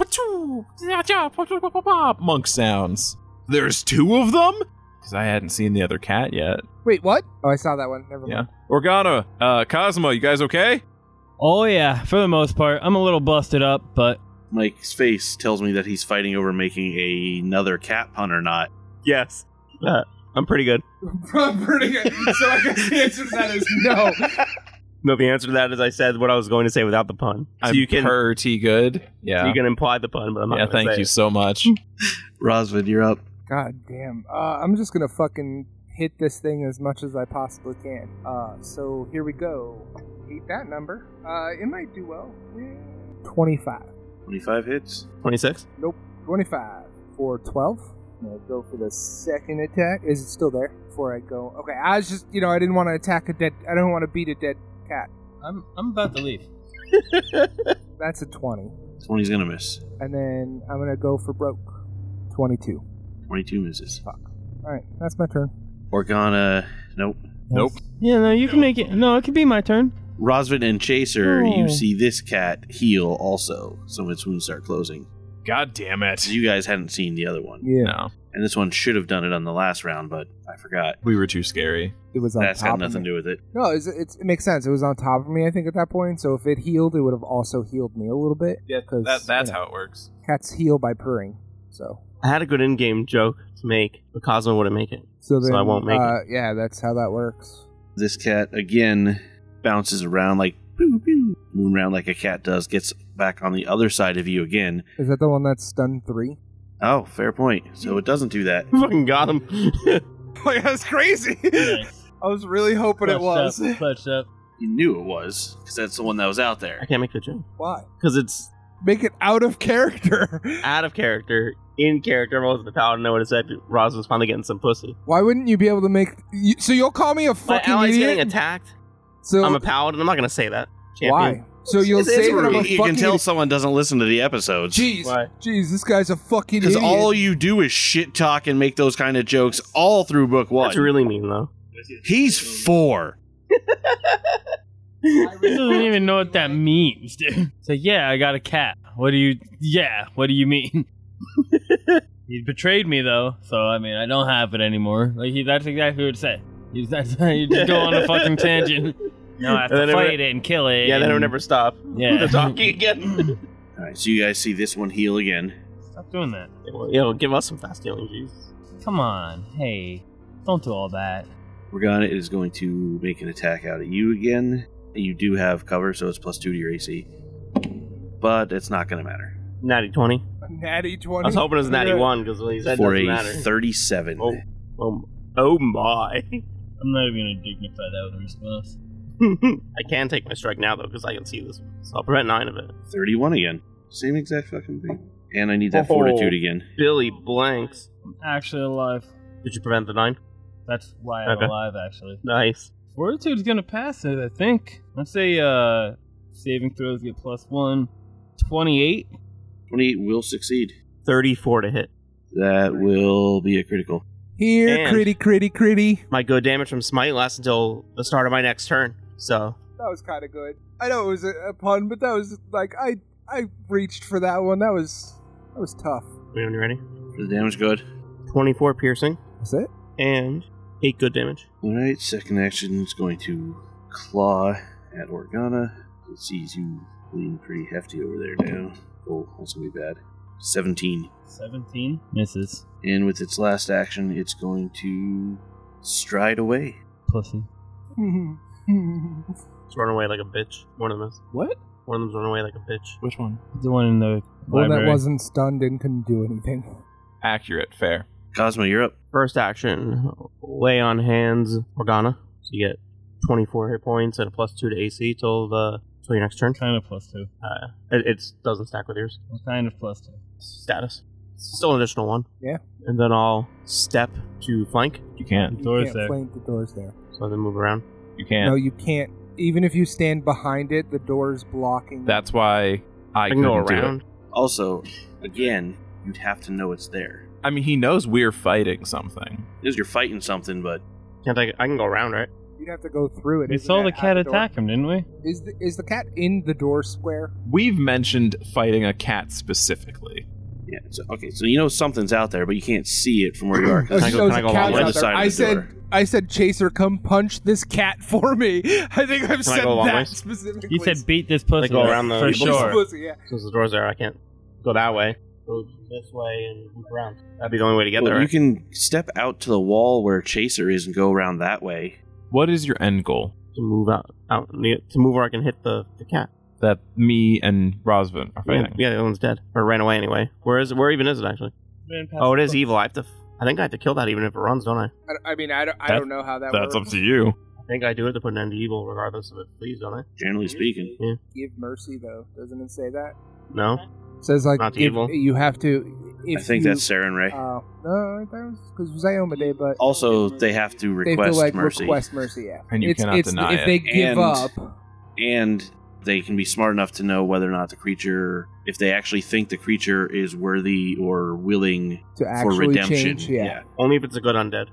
Monk sounds. There's 2 of them? Because I hadn't seen the other cat yet. Wait, what? Oh, I saw that one. Never Yeah. mind. Organa, Cosmo, you guys okay? Oh, yeah, for the most part. I'm a little busted up, but Mike's face tells me that he's fighting over making another cat pun or not. Yes. I'm pretty good. I'm pretty good. So I guess the answer to that is no. No, the answer to that is I said what I was going to say without the pun. So I'm you can pretty good. Yeah. you can imply the pun, but I'm not Yeah, gonna thank say you it. so much. Rosvin, you're up. God damn. I'm just gonna fucking hit this thing as much as I possibly can. So here we go. Hate that number. It might do well. 25. 25 hits. 26? Nope. 25. For 12? I'm gonna go for the second attack. Is it still there before I go? Okay, I was just, I didn't want to attack a dead. I don't want to beat a dead cat. I'm about to leave. That's a 20. 20's gonna miss. And then I'm gonna go for broke. 22. 22 misses. All right, that's my turn. Organa, nope. Nope. Yeah, no, you can make it. No, it could be my turn. Rosvin and Chaser, you Oh. see this cat heal also. Some of its wounds start closing. God damn it. You guys hadn't seen the other one. Yeah, No, And this one should have done it on the last round, but I forgot. we were too scary. it was on That's top got of nothing me. to do with it. No, it makes sense. It was on top of me, I think, at that point. So if it healed, it would have also healed me a little bit. Yeah, 'cause, that's you know, how it works. cats heal by purring. So I had a good in-game joke to make, but Cosmo wouldn't make it. so then I won't make it. Yeah, that's how that works. This cat, again, bounces around like, pew, pew, moving around like a cat does, gets back on the other side of you again. Is that the one that's stunned 3? Oh, fair point. So it doesn't do that. Fucking got him. Like, that's crazy. Nice. I was really hoping it was. Clutched up. You knew it was, because that's the one that was out I there. can't make the joke. Why? Because it's Make it out of character. out of character. In character, most of the paladin know what it said. Rosin's finally getting some pussy. Why wouldn't you be able to make? So you'll call me a My fucking ally's idiot? getting attacked. So I'm a paladin. I'm not going to say that. Champion. why? So you'll It's say that I'm a rude. You fucking can tell idiot. someone doesn't listen to the episodes. Jeez, Why? jeez, this guy's a fucking Because idiot. all you do is shit talk and make those kind of jokes all through book one. That's really mean, though. He's 4. He doesn't even know what that means, dude. So yeah, I got a cat. What do you mean? He betrayed me though, so I mean I don't have it anymore. That's exactly what it said. You just go on a fucking tangent. Now I have And to then fight it and kill it. Yeah, then it'll and- never stop. Yeah. The talking again. Alright, so you guys see this one heal again. Stop doing that. It'll give us some fast healing, jeez. Come on, hey, don't do all that. Organa is going to make an attack out at you again. You do have cover, so it's +2 to your AC. But it's not going to matter. Natty 20. A natty 20. I was hoping it was natty 1 because he said it For doesn't a matter. 37. Oh my. I'm not even gonna dignify that with a response. I can take my strike now, though, because I can see this. So I'll prevent 9 of it. 31 again. Same exact fucking thing. And I need that Oh. fortitude again. Billy blanks. I'm actually alive. Did you prevent the 9? That's why I'm Okay. alive, actually. Nice. Fortitude's gonna pass it, I think. Let's say saving throws get +1. 28. 28 will succeed. 34 to hit. That will be a critical. Here, And- critty. My good damage from Smite lasts until the start of my next turn. So, That was kind of good. I know it was a pun, but that was like I reached for that one. That was tough. when you ready? Is the damage good? 24 piercing That's it. and 8 good damage. Alright, second action is going to claw at Organa. It sees you bleeding pretty hefty over there now. Oh, that's going to be bad. 17. 17 misses. And with its last action, it's going to stride away. Pussy. It's running away like a bitch. One of them is. What? One of them's running away like a bitch. Which one? The one in the One that library. wasn't stunned and couldn't do anything. Accurate, fair. Cosmo, you're up. First action, lay on hands Organa. So you get 24 hit points and a +2 to AC till your next turn. Kind of +2. It doesn't stack with yours. What kind of +2? Status. Still an additional 1. Yeah. And then I'll step to flank. You can't. The door's you can't there. flank the doors there. So then move around. You can't. No, you can't. Even if you stand behind it, the door's blocking. That's why I I can go couldn't do it. around. Also, again, you'd have to know it's there. I mean, he knows we're fighting something. Because you're fighting something, but Can't I can go around, right? You'd have to go through it. We Isn't saw that the cat at door? attack him, didn't we? Is the cat in the door square? We've mentioned fighting a cat specifically. yeah. So, okay, so you know something's out there, but you can't see it from where you are. 'cause Can I go- so can I the go cat's along the out there. side of I the said, door? I said, Chaser, come punch this cat for me. I think I've said go along that ways? specifically. You said beat this pussy. go around the- for Beat this sure. Pussy, yeah. Since the door's there, I can't go that way. Go this way and move around. That'd be the only way to get Well, there. you Right? can step out to the wall where Chaser is and go around that way. What is your end goal? To move out to move where I can hit the cat. That me and Rosvin are fighting. Yeah, the other one's dead or ran away anyway. Where even is it actually? Oh, it is evil. I think I have to kill that even if it runs, don't I? I mean, I That- don't know how that That's works. up to you. I think I do it to put an end to evil regardless of it flees, don't I? Generally speaking. Give mercy, though. Doesn't it say that? No. says like Not if evil. you have to. If I think you, that's Saren Ray. No, that was because it was Iomade, but Also, they have to they have request to like mercy. request mercy. Yeah, And you cannot deny if it. they give And- up. And they can be smart enough to know whether or not the creature, if they actually think the creature is worthy or willing To for actually redemption. change, yeah. Only if it's a good undead.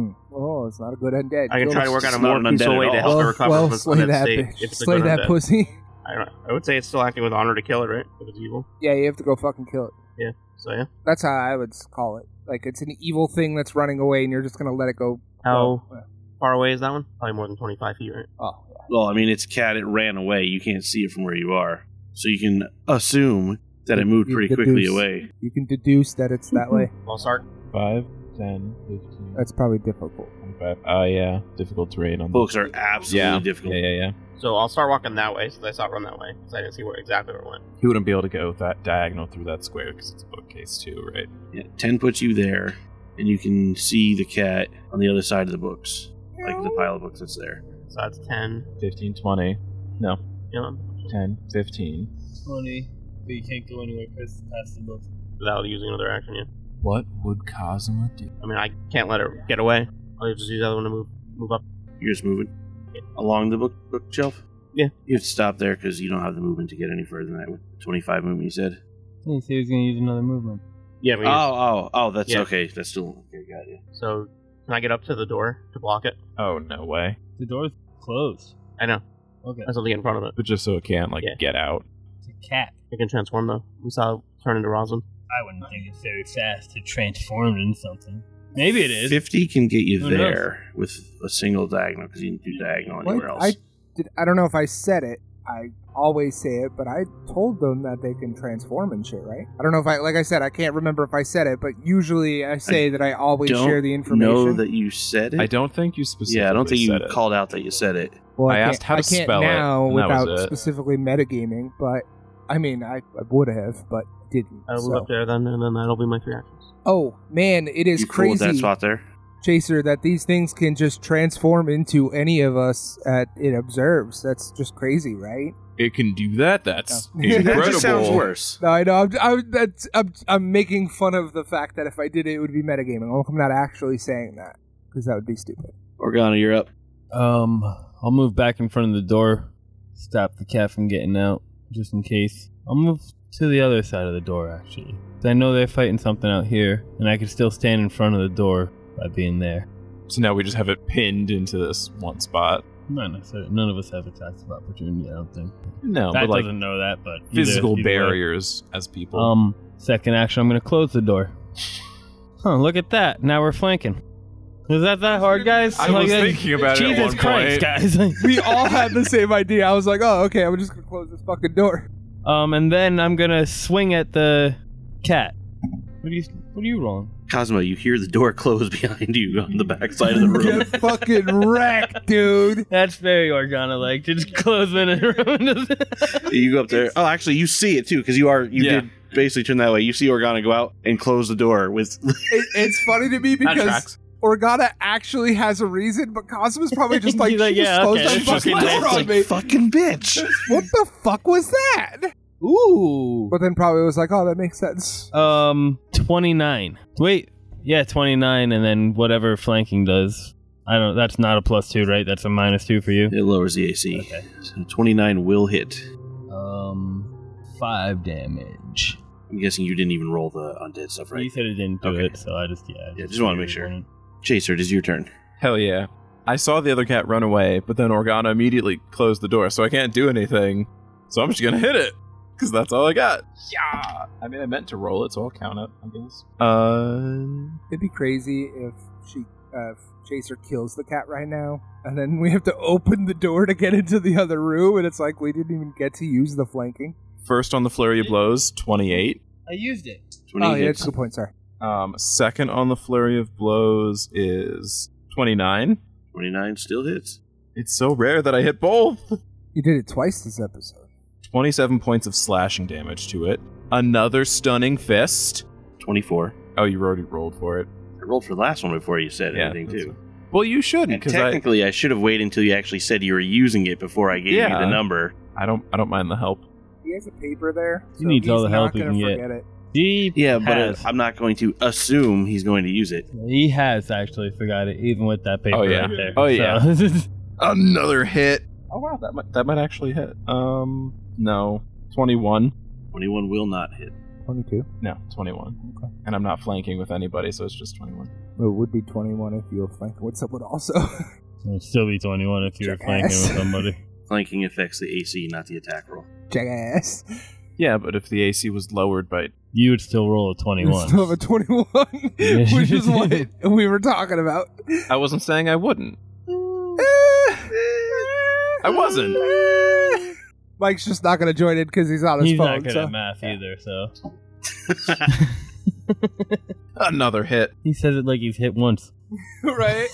Oh, it's not a good undead. I can Kill try it. to work out a It's not more an peaceful undead way at to all. help it Well, recover well from its slay undead that state. bitch. If it's a Slay good that undead. pussy. I would say it's still acting with honor to kill it, right? If it's evil. Yeah, you have to go fucking kill it. Yeah. So yeah. That's how I would call it. Like it's an evil thing that's running away, and you're just gonna let it go. How Oh, far away is that one? Probably more than 25 feet, right? oh yeah. Well, I mean, it's cat. It ran away. You can't see it from where you are. So you can assume that it moved You pretty quickly deduce. away. You can deduce that it's that way. Well, start. 5, 10, 15, That's probably difficult. 25. Oh, yeah. Difficult terrain on Books are absolutely yeah. difficult. Yeah. So I'll start walking that way, since I saw it run that way, because I didn't see exactly where it went. He wouldn't be able to go that diagonal through that square because it's a bookcase too, right? Yeah, 10 puts you there, and you can see the cat on the other side of the books, like the pile of books that's there. So that's 10. 15, 20. No, You know, 10, 15. 20, but you can't go anywhere past the book. without using another action, yeah. What would Kazuma do? I mean, I can't let it get away. I'll just use the other one to move up. You're just moving along the bookshelf? Yeah. You have to stop there because you don't have the movement to get any further than that with 25 movement, you said? He said he was going to use another movement. Yeah, but Oh, that's Yeah. okay. That's still okay, got you. So can I get up to the door to block it? Oh, no way. The door's closed. I know. Okay. I still get in front of it. But just so it can't, Yeah. get out. It's a cat. It can transform though. We saw it turn into Roslyn. I wouldn't think it's very fast to transform into something. Maybe it is. 50 can get you Who knows? there with a single diagonal because you can do diagonal anywhere What? else. I don't know if I said it. I always say it, but I told them that they can transform and shit, right? I don't know if like I said, I can't remember if I said it, but usually I say that I always Don't share the information. know that you said it. I don't think you specifically Yeah, I don't think you said it. called out that you said it. Well, I can't- asked how to I can't spell it, now and that was without it. specifically metagaming, but I mean, I would have, but didn't. I'll so. move up there then, and then that'll be my 3 actions. Oh man, it is You cool with that crazy, spot there? Chaser, that these things can just transform into any of us at it observes. That's just crazy, right? It can do that? That's Yeah. incredible. That just sounds worse. No, I know. I'm making fun of the fact that if I did it, it would be metagaming. I'm not actually saying that because that would be stupid. Organa, you're up. I'll move back in front of the door, stop the cat from getting out, just in case. I'll move to the other side of the door, actually. 'Cause I know they're fighting something out here, and I can still stand in front of the door by being there. So now we just have it pinned into this one spot. Not necessarily. None of us have attacks of opportunity, I don't think. No, That but like doesn't know that, but physical either way. barriers as people. Second action, I'm going to close the door. Huh, look at that. Now we're flanking. Is that hard, guys? I was thinking about it at Jesus one Christ, point. guys. We all had the same idea. I was like, oh, okay, I'm just gonna close this fucking door. And then I'm going to swing at the cat. What are you rolling? Cosmo, you hear the door close behind you on the back side of the room. Get fucking wrecked, dude. That's very Organa-like. Just close in a room. You go up there. Oh, actually, you see it too because you Yeah. did basically turn that way. You see Organa go out and close the door with. It's funny to me That because tracks. Organa actually has a reason, but Cosmo's probably just like, He's like, she just yeah, closed okay, that this fucking fucking door on nasty. me. Fucking bitch. What the fuck was that? Ooh. But then probably was like, oh, that makes sense. 29. Wait. Yeah, 29, and then whatever flanking does. I don't. That's not a +2, right? That's a -2 for you. It lowers the AC. Okay. So 29 will hit. 5 damage. I'm guessing you didn't even roll the undead stuff, You right? said it didn't do Okay. it, so I just just wanna make sure. Chaser, it is your turn. Hell yeah. I saw the other cat run away, but then Organa immediately closed the door, so I can't do anything. So I'm just gonna hit it, because that's all I got. Yeah. I mean, I meant to roll it, so I'll count it, I guess. It'd be crazy if Chaser kills the cat right now, and then we have to open the door to get into the other room, and it's like we didn't even get to use the flanking. First on the flurry of blows, 28. I used it. 20 Oh, yeah, hits. that's a good point, sorry. Second on the flurry of blows is 29. 29 still hits. It's so rare that I hit both. You did it twice this episode. 27 points of slashing damage to it. Another stunning fist. 24. Oh, you already rolled for it. I rolled for the last one before you said anything, that's too. Well, you shouldn't, And because technically, I should have waited until you actually said you were using it before I gave you Yeah. the number. I don't mind the help. He has a paper there. He needs all the help he he's can not gonna get. forget it. He Yeah, but has. I'm not going to assume he's going to use it. He has actually forgot it, even with that paper Oh, yeah. right there. Oh, yeah. So- Another hit. Oh wow, that might actually hit. No, 21. 21 will not hit. 22. No, 21. Okay. And I'm not flanking with anybody, so it's just 21. Well, it would be 21 if you were flanking with someone also. It'd still be 21 if you were flanking with Jackass. somebody. Flanking affects the AC, not the attack roll. Jackass. Yeah, but if the AC was lowered by You would still roll a You 21. still have a 21, which is what we were talking about. I wasn't saying I wouldn't. I wasn't. Mike's just not going to join in because he's on his He's phone. not good so. at math either, so. Another hit. He says it like he's hit once. right?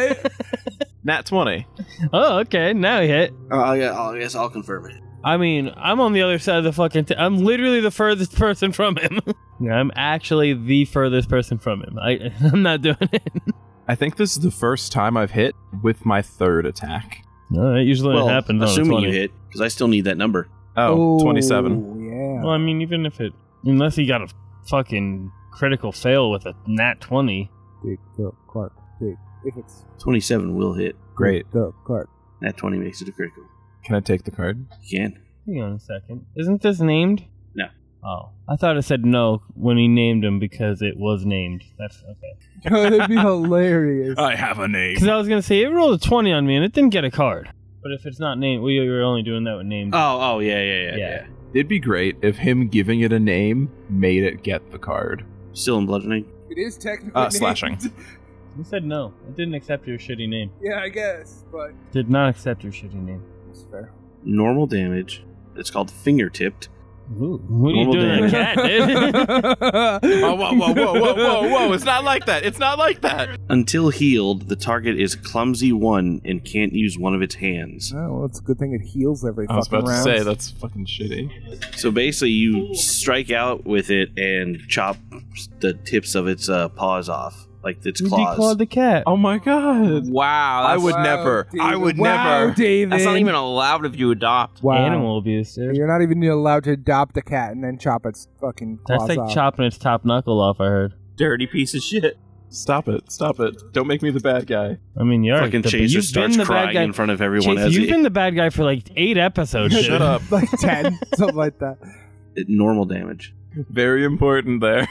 Nat 20. Oh, okay. Now he hit. I guess I'll confirm it. I mean, I'm on the other side of the fucking... I'm literally the furthest person from him. I'm actually the furthest person from him. I'm not doing it. I think this is the first time I've hit with my third attack. No, it usually Well, happens on a assuming 20. you hit, because I still need that number. Oh, 27. Yeah. Well, I mean, even if it... Unless he got a fucking critical fail with a nat 20. Dig the cart. Dig. If it's 27 will hit. Great. dig the cart. That 20 makes it a critical. Can I take the card? You can. Hang on a second. Isn't this named? No. Oh. I thought it said no when he named him because it was named. That's okay. Oh, that'd be hilarious. I have a name. Because I was going to say, it rolled a 20 on me and it didn't get a card. But if it's not named, we were only doing that with named. Oh, yeah. It'd be great if him giving it a name made it get the card. Still in bludgeoning. It is technically named. Slashing. You said no. It didn't accept your shitty name. Yeah, I guess, but Did not accept your shitty name. it's fair. Normal damage. It's called fingertipped. Ooh, what are you Normal doing to damage. that cat, dude? Oh, whoa. It's not like that. It's not like that. Until healed, the target is clumsy 1 and can't use one of its hands. Oh, well, it's a good thing it heals every I was fucking about to round. say, that's fucking shitty. So basically, you strike out with it and chop the tips of its paws off, like its You claws. declawed the cat. Oh my god. Wow, I that's, would Wow, never. David. I would Wow, never. David. that's not even allowed if you adopt. Wow. Animal abuse, dude. You're not even allowed to adopt a cat and then chop its fucking claws That's like off. chopping its top knuckle off, I heard. Dirty piece of shit. Stop it. Don't make me the bad guy. I mean, you're Fucking Chase you've just been starts the bad crying guy. in front of everyone Chase, as you've been the bad guy for like 8 episodes. Shut dude. up. like 10, something like that. normal damage. Very important there.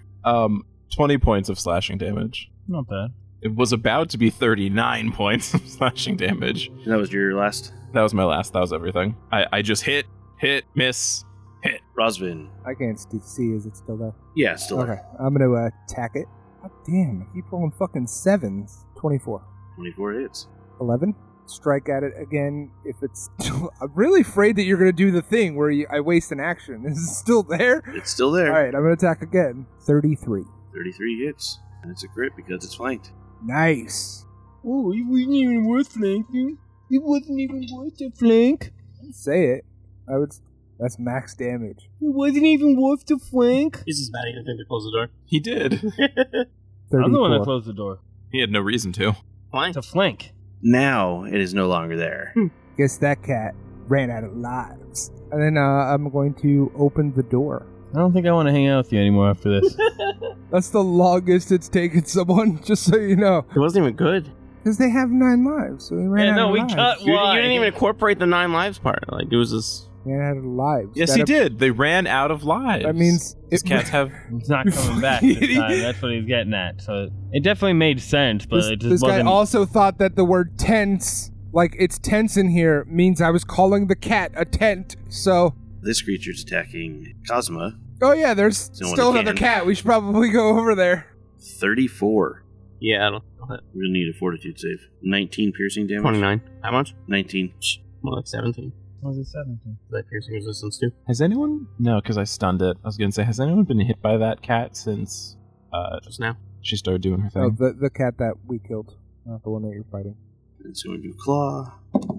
20 points of slashing damage. Not bad. It was about to be 39 points of slashing damage. That was your last. That was my last. That was everything. I just hit, miss, hit. Rosvin. I can't see. Is it still there? Yeah, still Okay, I'm gonna attack it. God damn, I keep rolling fucking 7s. 24. 24 hits. 11. Strike at it again if it's... I'm really afraid that you're gonna do the thing where I waste an action. Is it still there? It's still there. Alright, I'm gonna attack again. 33. 33 hits. And it's a crit because it's flanked. Nice. Oh, it wasn't even worth flanking. It wasn't even worth a flank. Say it. I would... That's max damage. It wasn't even worth the flank. This is bad. I think to close the door. He did. 34. I'm the one that closed the door. He had no reason to. Fine. It's a flank. Now it is no longer there. Guess that cat ran out of lives. And then I'm going to open the door. I don't think I want to hang out with you anymore after this. That's the longest it's taken someone, just so you know. It wasn't even good. Because they have 9 lives, so they ran Yeah, out no, of we lives. cut- You Why? didn't even incorporate the 9 lives part. Like, it was just... Ran out of lives. Yes, he did. They ran out of lives. That means... These cats have. He's not coming back this time. That's what he's getting at. So it definitely made sense, but it just this guy wasn't. also thought that the word tense, like it's tense in here, means I was calling the cat a tent. So, This creature's attacking Cosma. oh yeah, there's Still still in the another can. cat. We should probably go over there. 34. Yeah, I don't... We're gonna need a fortitude save. 19 piercing damage. 29. How much? 19. More like 17. Was it 17? Is that piercing resistance too? Has anyone? No, because I stunned it. I was gonna say, has anyone been hit by that cat since Just now. she started doing her Oh, thing? the cat that we killed, not the one that you're fighting. It's going to do claw.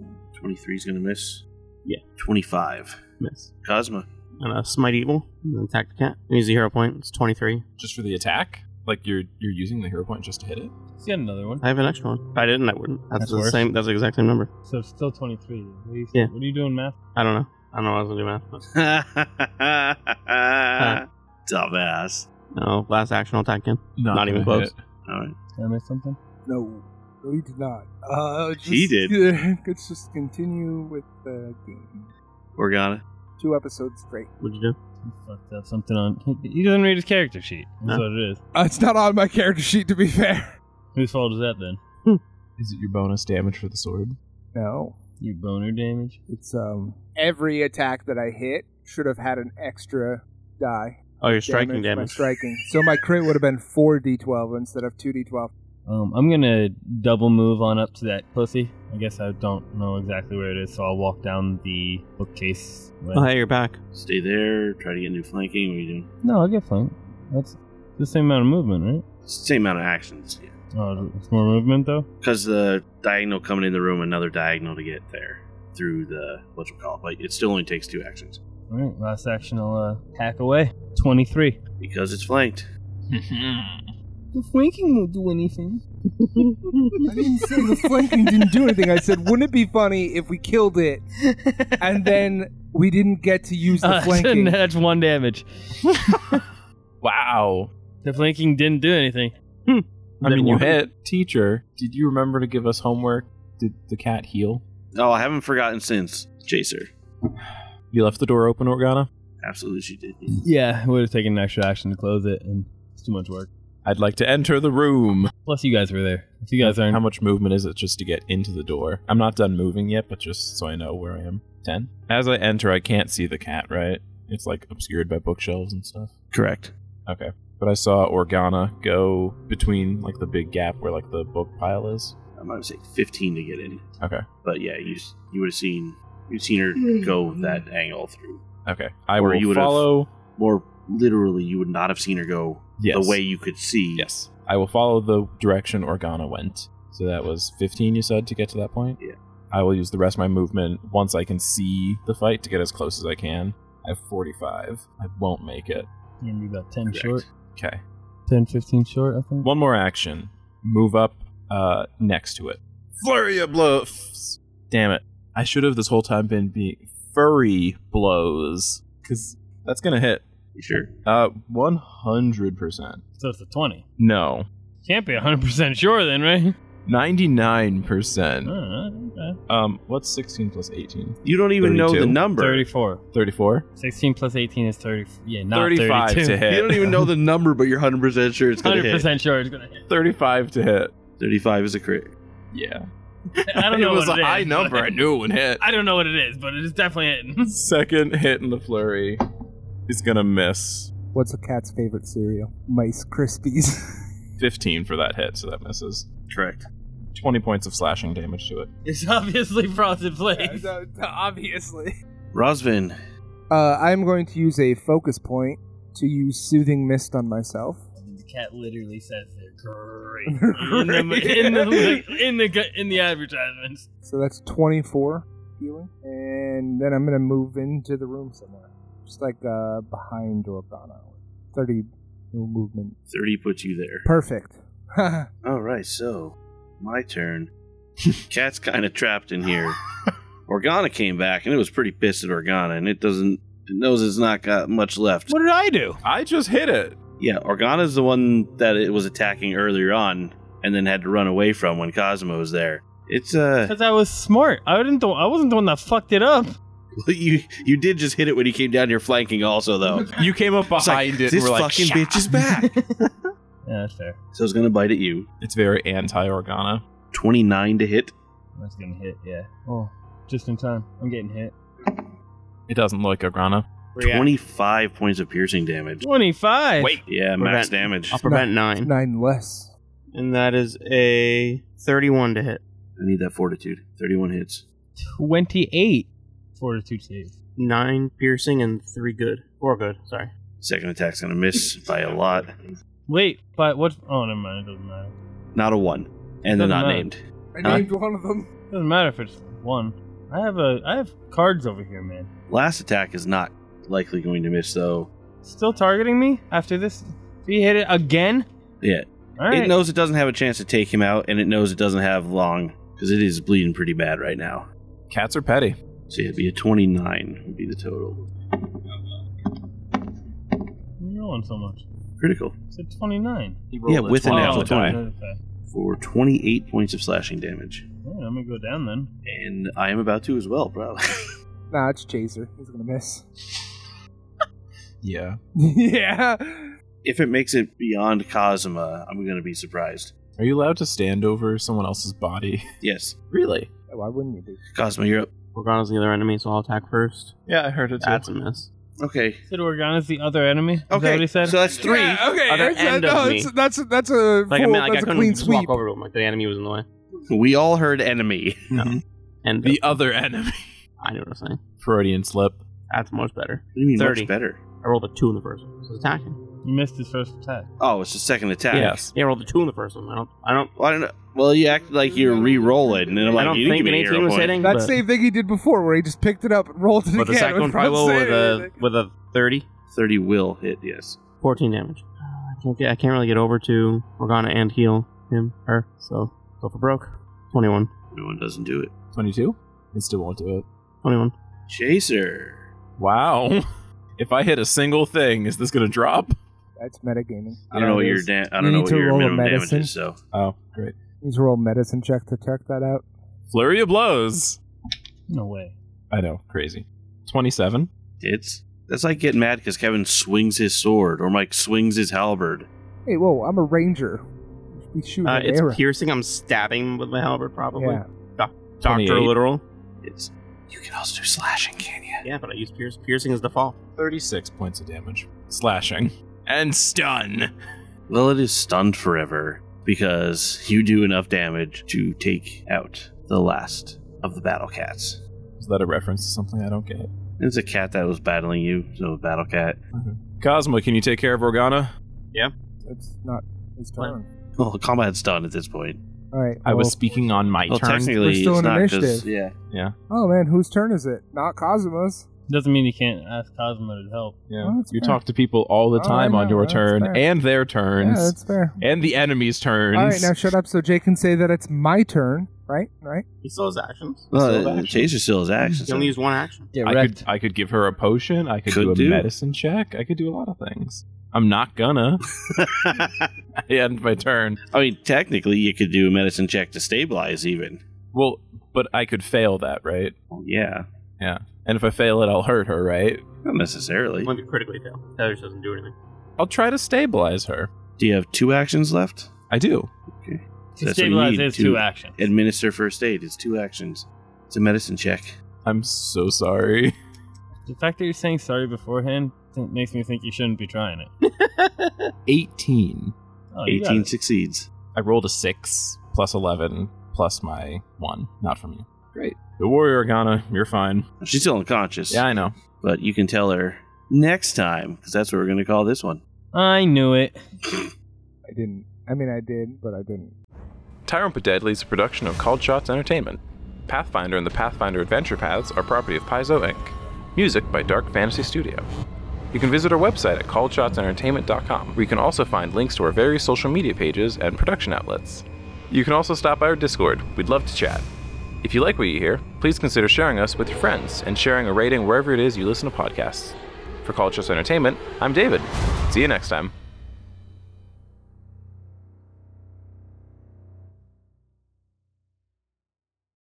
23 is gonna miss. Yeah. 25. Miss. Cosma. And Smite Evil. And attack the cat. Use the hero point. It's 23. Just for the attack? Like you're using the hero point just to hit it? Let's get another one. I have an extra one. If I didn't, I wouldn't. That's That's the worse. same. That's the exact same number. So it's still 23. Yeah. What are you doing, math? I don't know. I don't know what I was going to do math. Dumbass. No, last action I'll attack again. Not even gonna close. hit. All right. Did I miss something? No, you did not. He did. Let's just continue with the game. Organa. 2 episodes straight. What'd you do? He fucked up something on. He doesn't read his character sheet. That's No. what it is. It's not on my character sheet, to be fair. Whose fault is that then? Is it your bonus damage for the sword? No, Your boner damage? it's every attack that I hit should have had an extra die. Oh, you're striking My damage. striking. So my crit would have been 4d12 instead of 2d12. I'm gonna double move on up to that pussy. I guess I don't know exactly where it is, so I'll walk down the bookcase. way. Oh, hey, you're back. Stay there. Try to get new flanking. What are you doing? No, I'll get flanked. That's the same amount of movement, right? Same amount of actions. Yeah. Oh, it's more movement though. Because the diagonal coming in the room, another diagonal to get there through the whatchamacallit. But it still only takes 2 actions All right, last action I'll hack away. 23. because it's flanked. The flanking won't do anything. I didn't say the flanking didn't do anything. I said, wouldn't it be funny if we killed it and then we didn't get to use the flanking? That's 1 damage. Wow. The flanking didn't do anything. I mean, you Then hit. Teacher, did you remember to give us homework? Did the cat heal? Oh, I haven't forgotten since, Chaser. You left the door open, Organa? Absolutely, she did. Yeah, it would have taken an extra action to close it, and it's too much work. I'd like to enter the room. Plus, you guys were there. If you guys aren't, How much movement is it just to get into the door? I'm not done moving yet, but just so I know where I am. 10? As I enter, I can't see the cat, right? It's like obscured by bookshelves and stuff. Correct. Okay. But I saw Organa go between like the big gap where like the book pile is. I might say 15 to get in. Okay. But yeah, you would have seen her go that angle through. Okay. I Or will you would've- follow. More literally, you would not have seen her go Yes. the way you could see. Yes. I will follow the direction Organa went. So that was 15, you said, to get to that point? Yeah. I will use the rest of my movement once I can see the fight to get as close as I can. I have 45. I won't make it. and you got 10 Correct. short. Okay. 10, 15 short, I think. One more action. Move up next to it. Flurry of blows. Damn it. I should have this whole time been furry blows. Because that's going to hit. You sure? 100%. So it's a 20. No. Can't be 100% sure then, right? 99%. Okay. What's 16 plus 18? You don't even know the 32? number. 34. 34? 16 plus 18 is 30. Yeah, not 35 32. to hit. You don't even know the number, but you're 100% sure it's going to hit. 100% sure it's going to hit. 35 to hit. 35 is a crit. Yeah. I don't know it was what a it high is, number. but- I knew it would hit. I don't know what it is, but it is definitely hitting. Second hit in the flurry is going to miss. What's a cat's favorite cereal? Mice Krispies. 15 for that hit, so that misses. Correct. 20 points of slashing damage to it. It's obviously Frosted Flakes. Obviously. Rosvin, I'm going to use a focus point to use Soothing Mist on myself. The cat literally says they're great Great. in the advertisements. So that's 24 healing. And then I'm going to move into the room somewhere. Just like behind Organa. 30 movement. 30 puts you there. Perfect. All right, so my turn. Cat's kind of trapped in here. Organa came back, and it was pretty pissed at Organa, and it knows it's not got much left. What did I do? I just hit it. Yeah, Organa's the one that it was attacking earlier on, and then had to run away from when Cosmo was there. It's Because I was smart. I wasn't the one that fucked it up. you did just hit it when he came down here flanking, also though. You came up It's like, behind it this and were like, fucking "Shah." bitch is back. Yeah, that's fair. So it's gonna bite at you. It's very anti-Organa. 29 to hit. That's gonna hit. Yeah. Oh, just in time. I'm getting hit. It doesn't look Organa. Where you at? 25 points of piercing damage. 25. Wait. Yeah, max damage. I'll prevent 9. 9 less. And that is a 31 to hit. I need that fortitude. 31 hits. 28. Fortitude save. 9 piercing and 3 good. 4 good, sorry. Second attack's gonna miss by a lot. Wait, but what? Oh, never mind. It doesn't matter. Not a 1. And they're Doesn't not matter. named. I named one of them. Doesn't matter if it's one. I have cards over here, man. Last attack is not likely going to miss, though. Still targeting me after this? If you hit it again? Yeah. All right. It knows it doesn't have a chance to take him out, and it knows it doesn't have long, because it is bleeding pretty bad right now. Cats are petty. So it'd be a 29 would be the total. You're rolling so much. Critical. It's at 29. He rolled Yeah, a with a 20 natural on the die. 20. Okay. For 28 points of slashing damage. Alright, I'm gonna go down then. And I am about to as well, bro. Nah, it's Chaser. He's gonna miss. Yeah. Yeah. If it makes it beyond Kazuma, I'm going to be surprised. Are you allowed to stand over someone else's body? Yes. Really? Why wouldn't you be? Kazuma, you're up. Organa's the other enemy, so I'll attack first. Yeah, I heard it too. That's a miss. Okay. Said Organa's the other enemy? Is that Okay. what he said? So that's 3. Yeah, okay. Other end of me. That's a Like, full, I mean, that's I a couldn't clean just sweep. walk over to him. Like, the enemy was in the way. We all heard enemy. And The other enemy. I know what I'm saying. Freudian slip. That's much better. What do you mean 30. much better? I rolled a 2 in the first one. So it's attacking. You missed his first attack. Oh, it's the second attack. Yes. Yeah, I rolled a 2 in the first one. I don't Well, I don't know. Well, you act like you're re-rolling, and I'm like, I don't you didn't think give an me a 18 hero was point. hitting. That but, same thing he did before, where he just picked it up and rolled it but the again. second one probably will with a 30. 30 will hit, yes. 14 damage. I can't really get over to Organa and heal her. So go for broke. 21. No one doesn't do it. 22? It still won't do it. 21. Chaser. Wow. If I hit a single thing, is this going to drop? That's metagaming. I don't know what your I don't know what your minimum damage is. So Oh, great. You need to roll a medicine check to check that out. Flurry of blows. No way. I know. Crazy. 27. that's like getting mad because Kevin swings his sword or Mike swings his halberd. Hey, whoa! I'm a ranger. You should be shooting an It's arrow. piercing. I'm stabbing with my halberd, probably. Yeah. Doctor 28. literal. You can also do slashing, can you? Yeah, but I use piercing as default. 36 points of damage. Slashing. And stun. Well, it is stunned forever because you do enough damage to take out the last of the battle cats. Is that a reference to something I don't get? It's a cat that was battling you, so a battle cat. Cosmo, can you take care of Organa? It's not his turn. Well, combat's done at this point. All right. I was well- speaking on my Well, turn. technically, We're still it's in not 'cause- initiative. yeah. Oh man, whose turn is it? Not Kazuma's. Doesn't mean you can't ask Cosmo to help. Yeah. Oh, that's You fair. talk to people all the Oh, time I on know, your that's turn fair. and their Yeah, turns that's fair. and the enemy's turns. All right, now shut up so Jay can say that it's my turn. Right? He still has actions. Well, Chaser still has action. He only used one action. Get I could give her a potion. I could do a medicine check. I could do a lot of things. I'm not gonna. I end my turn. I mean, technically, you could do a medicine check to stabilize even. Well, but I could fail that, right? Well, yeah. Yeah. And if I fail it, I'll hurt her, right? Not necessarily. Might be critically fail. Heather doesn't do anything. I'll try to stabilize her. Do you have 2 actions left? I do. Okay. To That's what you stabilize need is to 2 actions. Administer first aid. It's 2 actions. It's a medicine check. I'm so sorry. The fact that you're saying sorry beforehand makes me think you shouldn't be trying it. 18. Oh, you got 18 it. succeeds. I rolled a 6 plus 11 plus my 1. Not from you. Great. The warrior Organa, you're fine. She's still unconscious. Yeah, I know. But you can tell her next time, because that's what we're going to call this one. I knew it. I didn't. I mean, I did, but I didn't. Tyrone But Deadly is a production of Called Shots Entertainment. Pathfinder and the Pathfinder Adventure Paths are property of Paizo Inc. Music by Dark Fantasy Studio. You can visit our website at calledshotsentertainment.com, where you can also find links to our various social media pages and production outlets. You can also stop by our Discord. We'd love to chat. If you like what you hear, please consider sharing us with your friends and sharing a rating wherever it is you listen to podcasts. For Called Shots Entertainment, I'm David. See you next time.